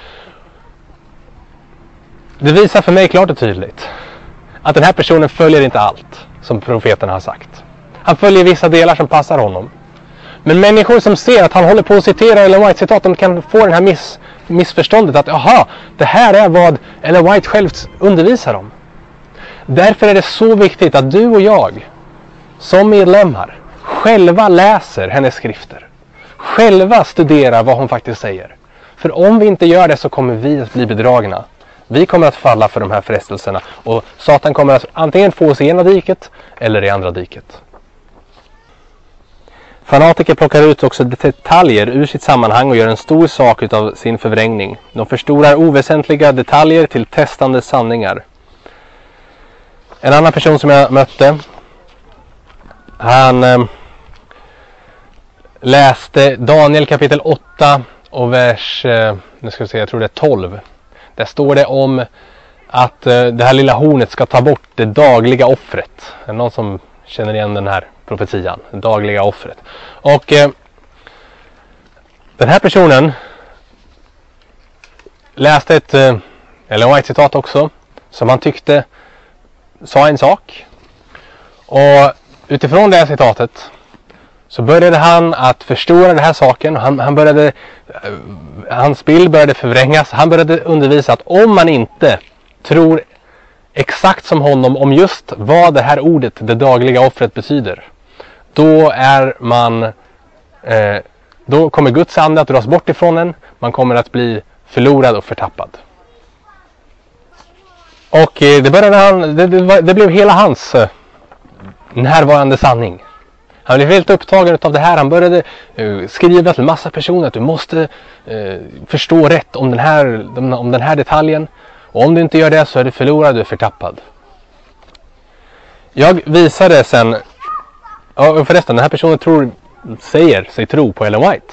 Det visar för mig klart och tydligt att den här personen följer inte allt som profeten har sagt. Han följer vissa delar som passar honom. Men människor som ser att han håller på att citera Ellen White citat, de kan få den här missförståndet att det här är vad Ellen White själv undervisar om. Därför är det så viktigt att du och jag som medlemmar själva läser hennes skrifter. Själva studerar vad hon faktiskt säger. För om vi inte gör det så kommer vi att bli bedragna. Vi kommer att falla för de här frestelserna och Satan kommer att antingen få oss i ena diket eller i andra diket. Fanatiker plockar ut också detaljer ur sitt sammanhang och gör en stor sak utav sin förvrängning. De förstorar oväsentliga detaljer till testande sanningar. En annan person som jag mötte, han läste Daniel kapitel 8 och vers, jag tror det är 12. Där står det om att det här lilla hornet ska ta bort det dagliga offret. Är det någon som känner igen den här profetian? Det dagliga offret. Och den här personen läste ett Ellen White citat också som han tyckte sa en sak. Och utifrån det här citatet så började han att förstora den här saken. Hans bild började förvrängas. Han började undervisa att om man inte tror exakt som honom om just vad det här ordet, det dagliga offret, betyder, då kommer Guds ande att dras bort ifrån en. Man kommer att bli förlorad och förtappad. Och det blev hela hans närvarande sanning. Han blev helt upptagen av det här. Han började skriva till massa personer att du måste förstå rätt om den här detaljen. Och om du inte gör det så är du förlorad, du är förtappad. Jag visade sen, och förresten den här personen säger sig tro på Ellen White.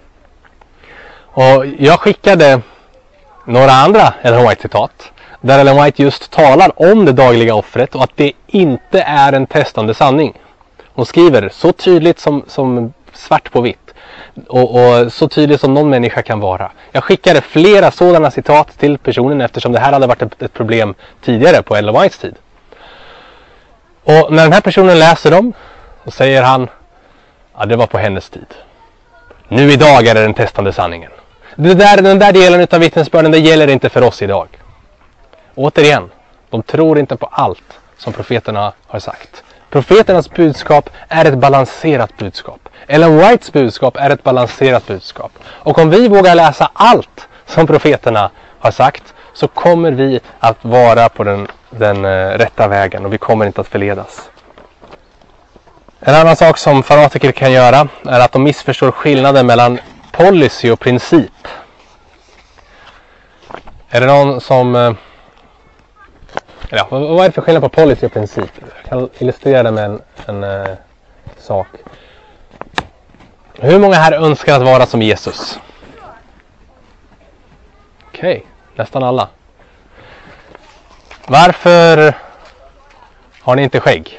Och jag skickade några andra Ellen White citat. Där Ellen White just talar om det dagliga offret och att det inte är en testande sanning. Hon skriver så tydligt som svart på vitt. Och så tydligt som någon människa kan vara. Jag skickade flera sådana citat till personen eftersom det här hade varit ett problem tidigare på Ellen Whites tid. Och när den här personen läser dem så säger han, det var på hennes tid. Nu idag är det den testande sanningen. Den där delen av vittnesbörden, det gäller inte för oss idag. Återigen, de tror inte på allt som profeterna har sagt. Profeternas budskap är ett balanserat budskap. Ellen Whites budskap är ett balanserat budskap. Och om vi vågar läsa allt som profeterna har sagt så kommer vi att vara på den rätta vägen och vi kommer inte att förledas. En annan sak som fanatiker kan göra är att de missförstår skillnaden mellan policy och princip. Är det någon som... vad är det för skillnad på policy och princip? Jag kan illustrera det med en sak. Hur många här önskar att vara som Jesus? Okej, nästan alla. Varför har ni inte skägg?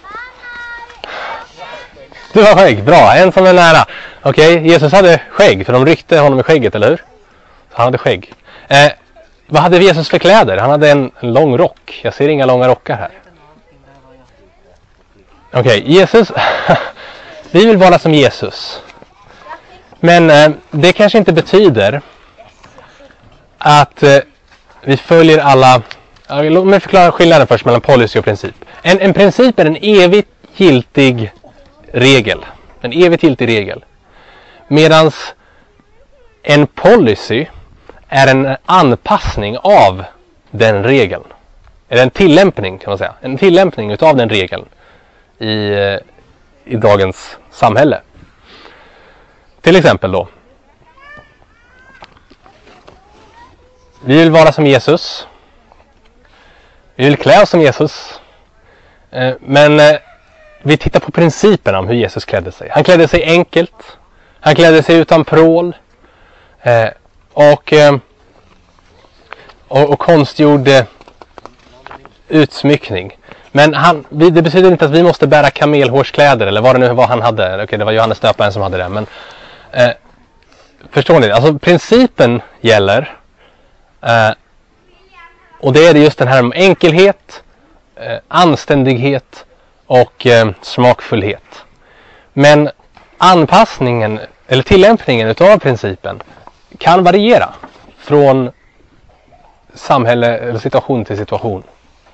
Du har skägg, bra. En som är nära. Okej, Jesus hade skägg för de ryckte honom i skägget, eller hur? Så han hade skägg. Vad hade Jesus för kläder? Han hade en lång rock. Jag ser inga långa rockar här. Okej, Jesus. Vi vill vara som Jesus. Men det kanske inte betyder att vi följer alla... Låt mig förklara skillnaden först mellan policy och princip. En princip är en evigt giltig regel. En evigt giltig regel. Medans en policy är en anpassning av den regeln. Eller en tillämpning kan man säga. En tillämpning utav den regeln i dagens samhälle. Till exempel då. Vi vill vara som Jesus. Vi vill klä oss som Jesus. Men vi tittar på principerna om hur Jesus klädde sig. Han klädde sig enkelt. Han klädde sig utan prål och konstgjord utsmyckning. Men det betyder inte att vi måste bära kamelhårskläder eller vad det nu var han hade. Okej, det var Johannes Döparen som hade det. Men förstår ni? Alltså principen gäller. Och det är just den här om enkelhet, anständighet och smakfullhet. Men anpassningen eller tillämpningen utav principen kan variera från samhälle eller situation till situation.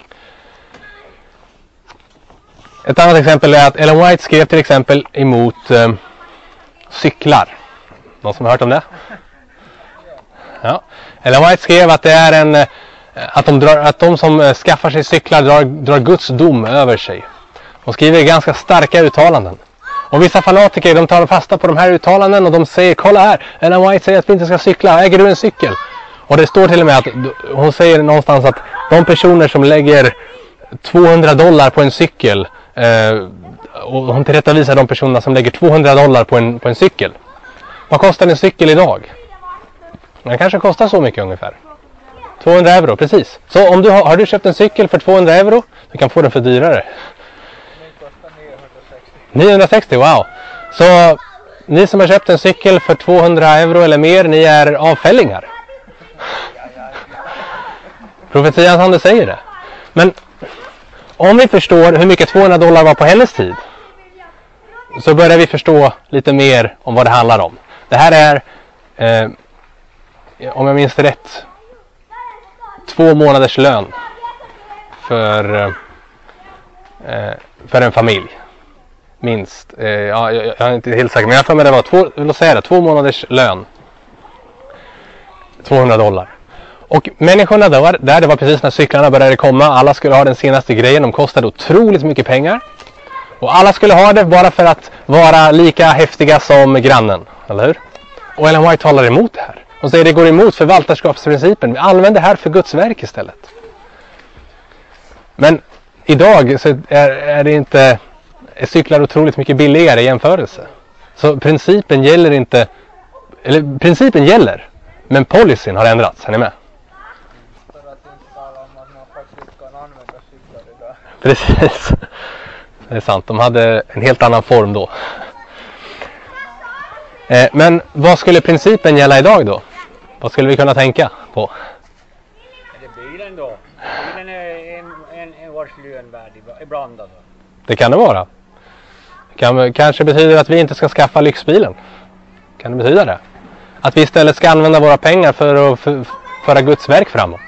Ett annat exempel är att Ellen White skrev till exempel emot cyklar. Någon som har hört om det? Ja. Ellen White skrev att det är att de som skaffar sig cyklar drar Guds dom över sig. Hon skriver ganska starka uttalanden. Och vissa fanatiker, de tar fasta på de här uttalanden och de säger, kolla här, Ellen White säger att vi inte ska cykla, äger du en cykel? Och det står till och med att hon säger någonstans att de personer som lägger $200 på en cykel, och hon tillrättavisar de personerna som lägger $200 på en cykel. Vad kostar en cykel idag? Den kanske kostar så mycket ungefär. 200 euro, precis. Så om har du köpt en cykel för 200 euro, du kan få den för dyrare. 960, wow. Så ni som har köpt en cykel för 200 euro eller mer, ni är avfällingar. Profetians ande säger det. Men om vi förstår hur mycket $200 var på hennes tid, så börjar vi förstå lite mer om vad det handlar om. Det här är, om jag minns det rätt, 2 månaders lön för en familj. Minst. Jag är inte helt säker, men jag tror att det var 2 månaders lön. $200. Och människorna där, det var precis när cyklarna började komma. Alla skulle ha den senaste grejen. De kostade otroligt mycket pengar. Och alla skulle ha det bara för att vara lika häftiga som grannen. Eller hur? Och Ellen White talar emot det här. Och säger det går emot förvaltarskapsprincipen. Vi använder det här för Guds verk istället. Men idag så är det inte... cyklar otroligt mycket billigare i jämförelse. Så principen gäller inte... Eller principen gäller. Men policyn har ändrats. Är ni med? Precis. Det är sant. De hade en helt annan form då. Men vad skulle principen gälla idag då? Vad skulle vi kunna tänka på? Är det bilen då? Bilen är en årslön värd ibland alltså. Det kan det vara. Kanske betyder att vi inte ska skaffa lyxbilen. Kan det betyda det? Att vi istället ska använda våra pengar för att föra Guds verk framåt.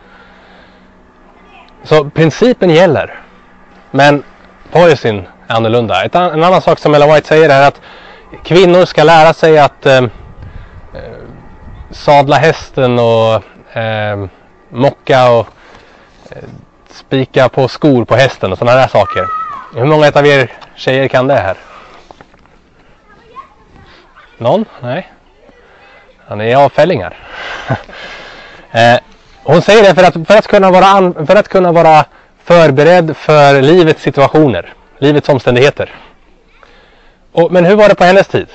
Så principen gäller. Men policyn är annorlunda. En annan sak som Ellen White säger är att kvinnor ska lära sig att sadla hästen och mocka och spika på skor på hästen och sådana där saker. Hur många av er tjejer kan det här? Någon? Nej. Han är avfällingar. Hon säger det för att kunna vara förberedd för livets situationer, livets omständigheter. Men hur var det på hennes tid?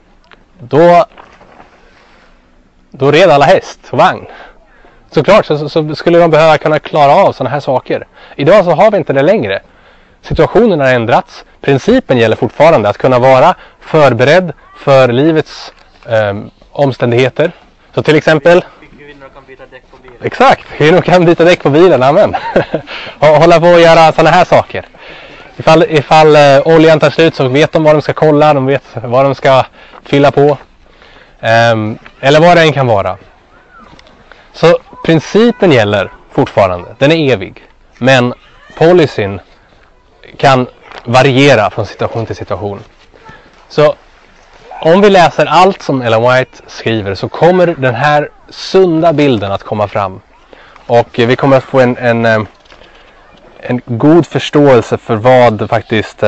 Då red alla häst och vagn. Såklart så skulle de behöva kunna klara av sådana här saker. Idag så har vi inte det längre. Situationen har ändrats. Principen gäller fortfarande att kunna vara förberedd för livets omständigheter. Så till exempel... Kvinnor kan byta däck på bilen. Exakt, kvinnor kan byta däck på bilen, amen. Och hålla på och göra sådana här saker. Ifall oljan tar slut så vet de vad de ska kolla, de vet vad de ska fylla på. Eller vad det än kan vara. Så principen gäller fortfarande, den är evig. Men policyn kan variera från situation till situation. Så om vi läser allt som Ellen White skriver så kommer den här sunda bilden att komma fram. Och vi kommer att få en god förståelse för vad faktiskt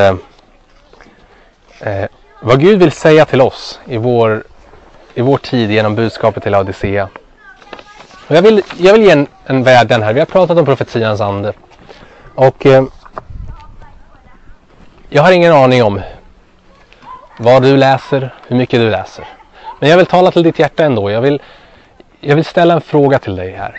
vad Gud vill säga till oss i vår tid genom budskapet till Laodicea. Och jag vill ge en vädjan här. Vi har pratat om profetians ande. Och jag har ingen aning om vad du läser, hur mycket du läser. Men jag vill tala till ditt hjärta ändå. Jag vill ställa en fråga till dig här.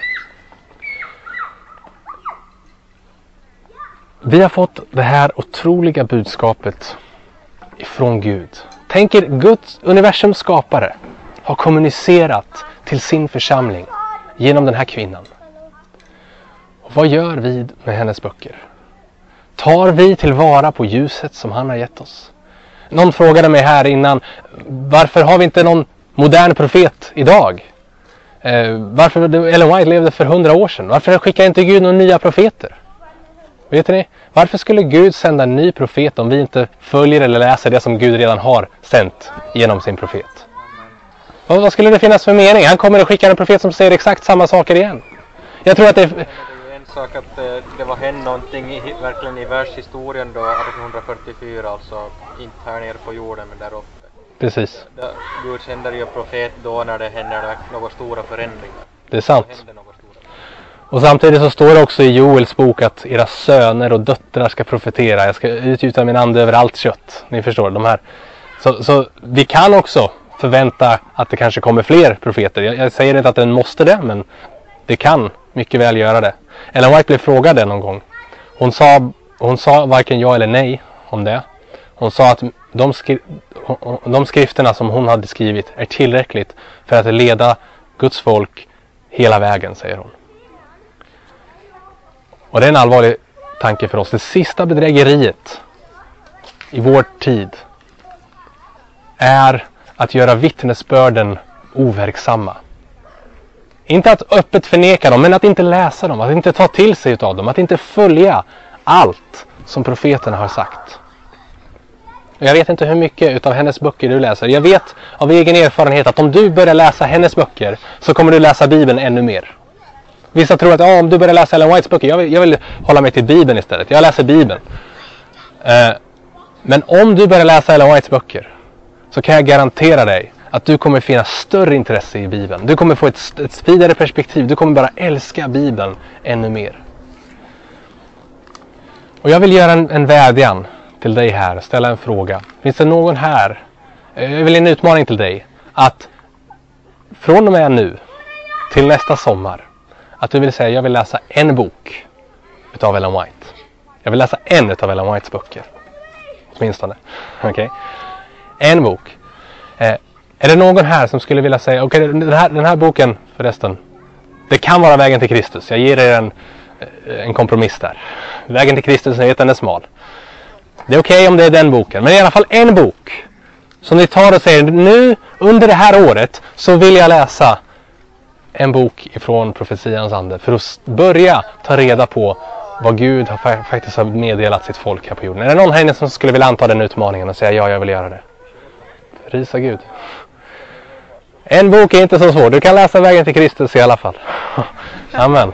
Vi har fått det här otroliga budskapet ifrån Gud. Tänk er, Guds universums skapare har kommunicerat till sin församling genom den här kvinnan. Och vad gör vi med hennes böcker? Tar vi tillvara på ljuset som han har gett oss? Någon frågade mig här innan, varför har vi inte någon modern profet idag? Varför Ellen White levde för 100 år sedan? Varför skickar inte Gud några nya profeter? Vet ni? Varför skulle Gud sända en ny profet om vi inte följer eller läser det som Gud redan har sänt genom sin profet? Vad skulle det finnas för mening? Han kommer att skicka en profet som säger exakt samma saker igen. Jag tror att det är en sak att det var hänt någonting verkligen i världshistorien då 1844, alltså inte här nere på jorden men där uppe. Precis. Gud sänder ju profet då när det händer några stora förändringar. Det är sant. Och samtidigt så står det också i Joels bok att era söner och döttrar ska profetera. Jag ska utgjuta min ande över allt kött. Ni förstår de här. Så vi kan också förvänta att det kanske kommer fler profeter. Jag säger inte att den måste det, men det kan mycket väl göra det. Ellen White blev frågad någon gång. Hon sa varken ja eller nej om det. Hon sa att de skrifterna som hon hade skrivit är tillräckligt för att leda Guds folk hela vägen, säger hon. Och det är en allvarlig tanke för oss. Det sista bedrägeriet i vår tid är att göra vittnesbörden overksamma. Inte att öppet förneka dem, men att inte läsa dem, att inte ta till sig av dem, att inte följa allt som profeterna har sagt. Jag vet inte hur mycket av hennes böcker du läser. Jag vet av egen erfarenhet att om du börjar läsa hennes böcker så kommer du läsa Bibeln ännu mer. Vissa tror att om du börjar läsa Ellen Whites böcker, jag vill hålla mig till Bibeln istället. Jag läser Bibeln. Men om du börjar läsa Ellen Whites böcker så kan jag garantera dig att du kommer finna större intresse i Bibeln. Du kommer få ett vidare perspektiv. Du kommer bara älska Bibeln ännu mer. Och jag vill göra en vädjan till dig här. Ställa en fråga. Finns det någon här? Jag vill en utmaning till dig. Att från och med nu till nästa sommar. Att du vill säga jag vill läsa en bok utav Ellen White. Jag vill läsa en utav Ellen Whites böcker. Åtminstone. Okay. En bok. Är det någon här som skulle vilja säga okej, den här boken förresten. Det kan vara Vägen till Kristus. Jag ger er en kompromiss där. Vägen till Kristus, jag vet den är smal. Det är okej om det är den boken. Men i alla fall en bok. Som ni tar och säger nu under det här året så vill jag läsa en bok ifrån profetians ande. För att börja ta reda på vad Gud faktiskt har meddelat sitt folk här på jorden. Är det någon här inne som skulle vilja anta den utmaningen och säga ja, jag vill göra det? Prisa Gud. En bok är inte så svår. Du kan läsa Vägen till Kristus i alla fall. Amen.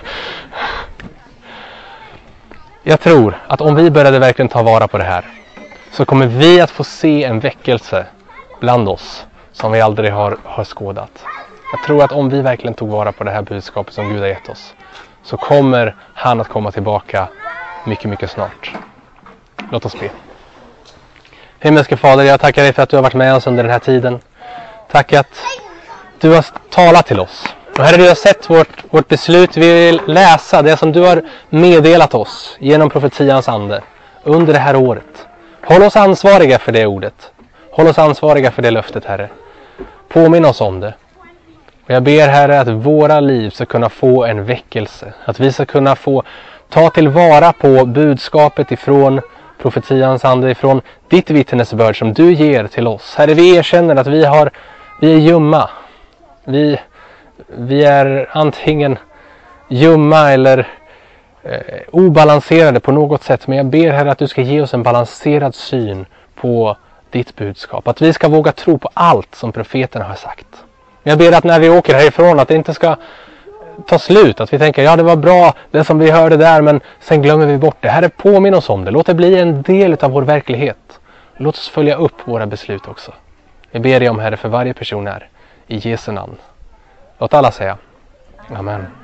Jag tror att om vi började verkligen ta vara på det här så kommer vi att få se en väckelse bland oss som vi aldrig har skådat. Jag tror att om vi verkligen tog vara på det här budskapet som Gud har gett oss så kommer han att komma tillbaka mycket, mycket snart. Låt oss be. Himmelske Fader, jag tackar dig för att du har varit med oss under den här tiden. Tack att du har talat till oss. Och Herre, du har sett vårt beslut. Vi vill läsa det som du har meddelat oss genom profetians ande under det här året. Håll oss ansvariga för det ordet. Håll oss ansvariga för det löftet, Herre. Påminn oss om det. Och jag ber, Herre, att våra liv ska kunna få en väckelse. Att vi ska kunna få ta tillvara på budskapet ifrån profetians ande, ifrån ditt vittnesbörd som du ger till oss. Herre, vi erkänner att vi är ljumma. Vi är antingen ljumma eller obalanserade på något sätt. Men jag ber, Herre, att du ska ge oss en balanserad syn på ditt budskap. Att vi ska våga tro på allt som profeterna har sagt. Jag ber att när vi åker härifrån att det inte ska ta slut. Att vi tänker, ja det var bra det som vi hörde där, men sen glömmer vi bort det. Herre, påminn oss om det. Låt det bli en del av vår verklighet. Låt oss följa upp våra beslut också. Jag ber dig om, Herre, för varje person här. I Jesu namn. Låt alla säga. Amen.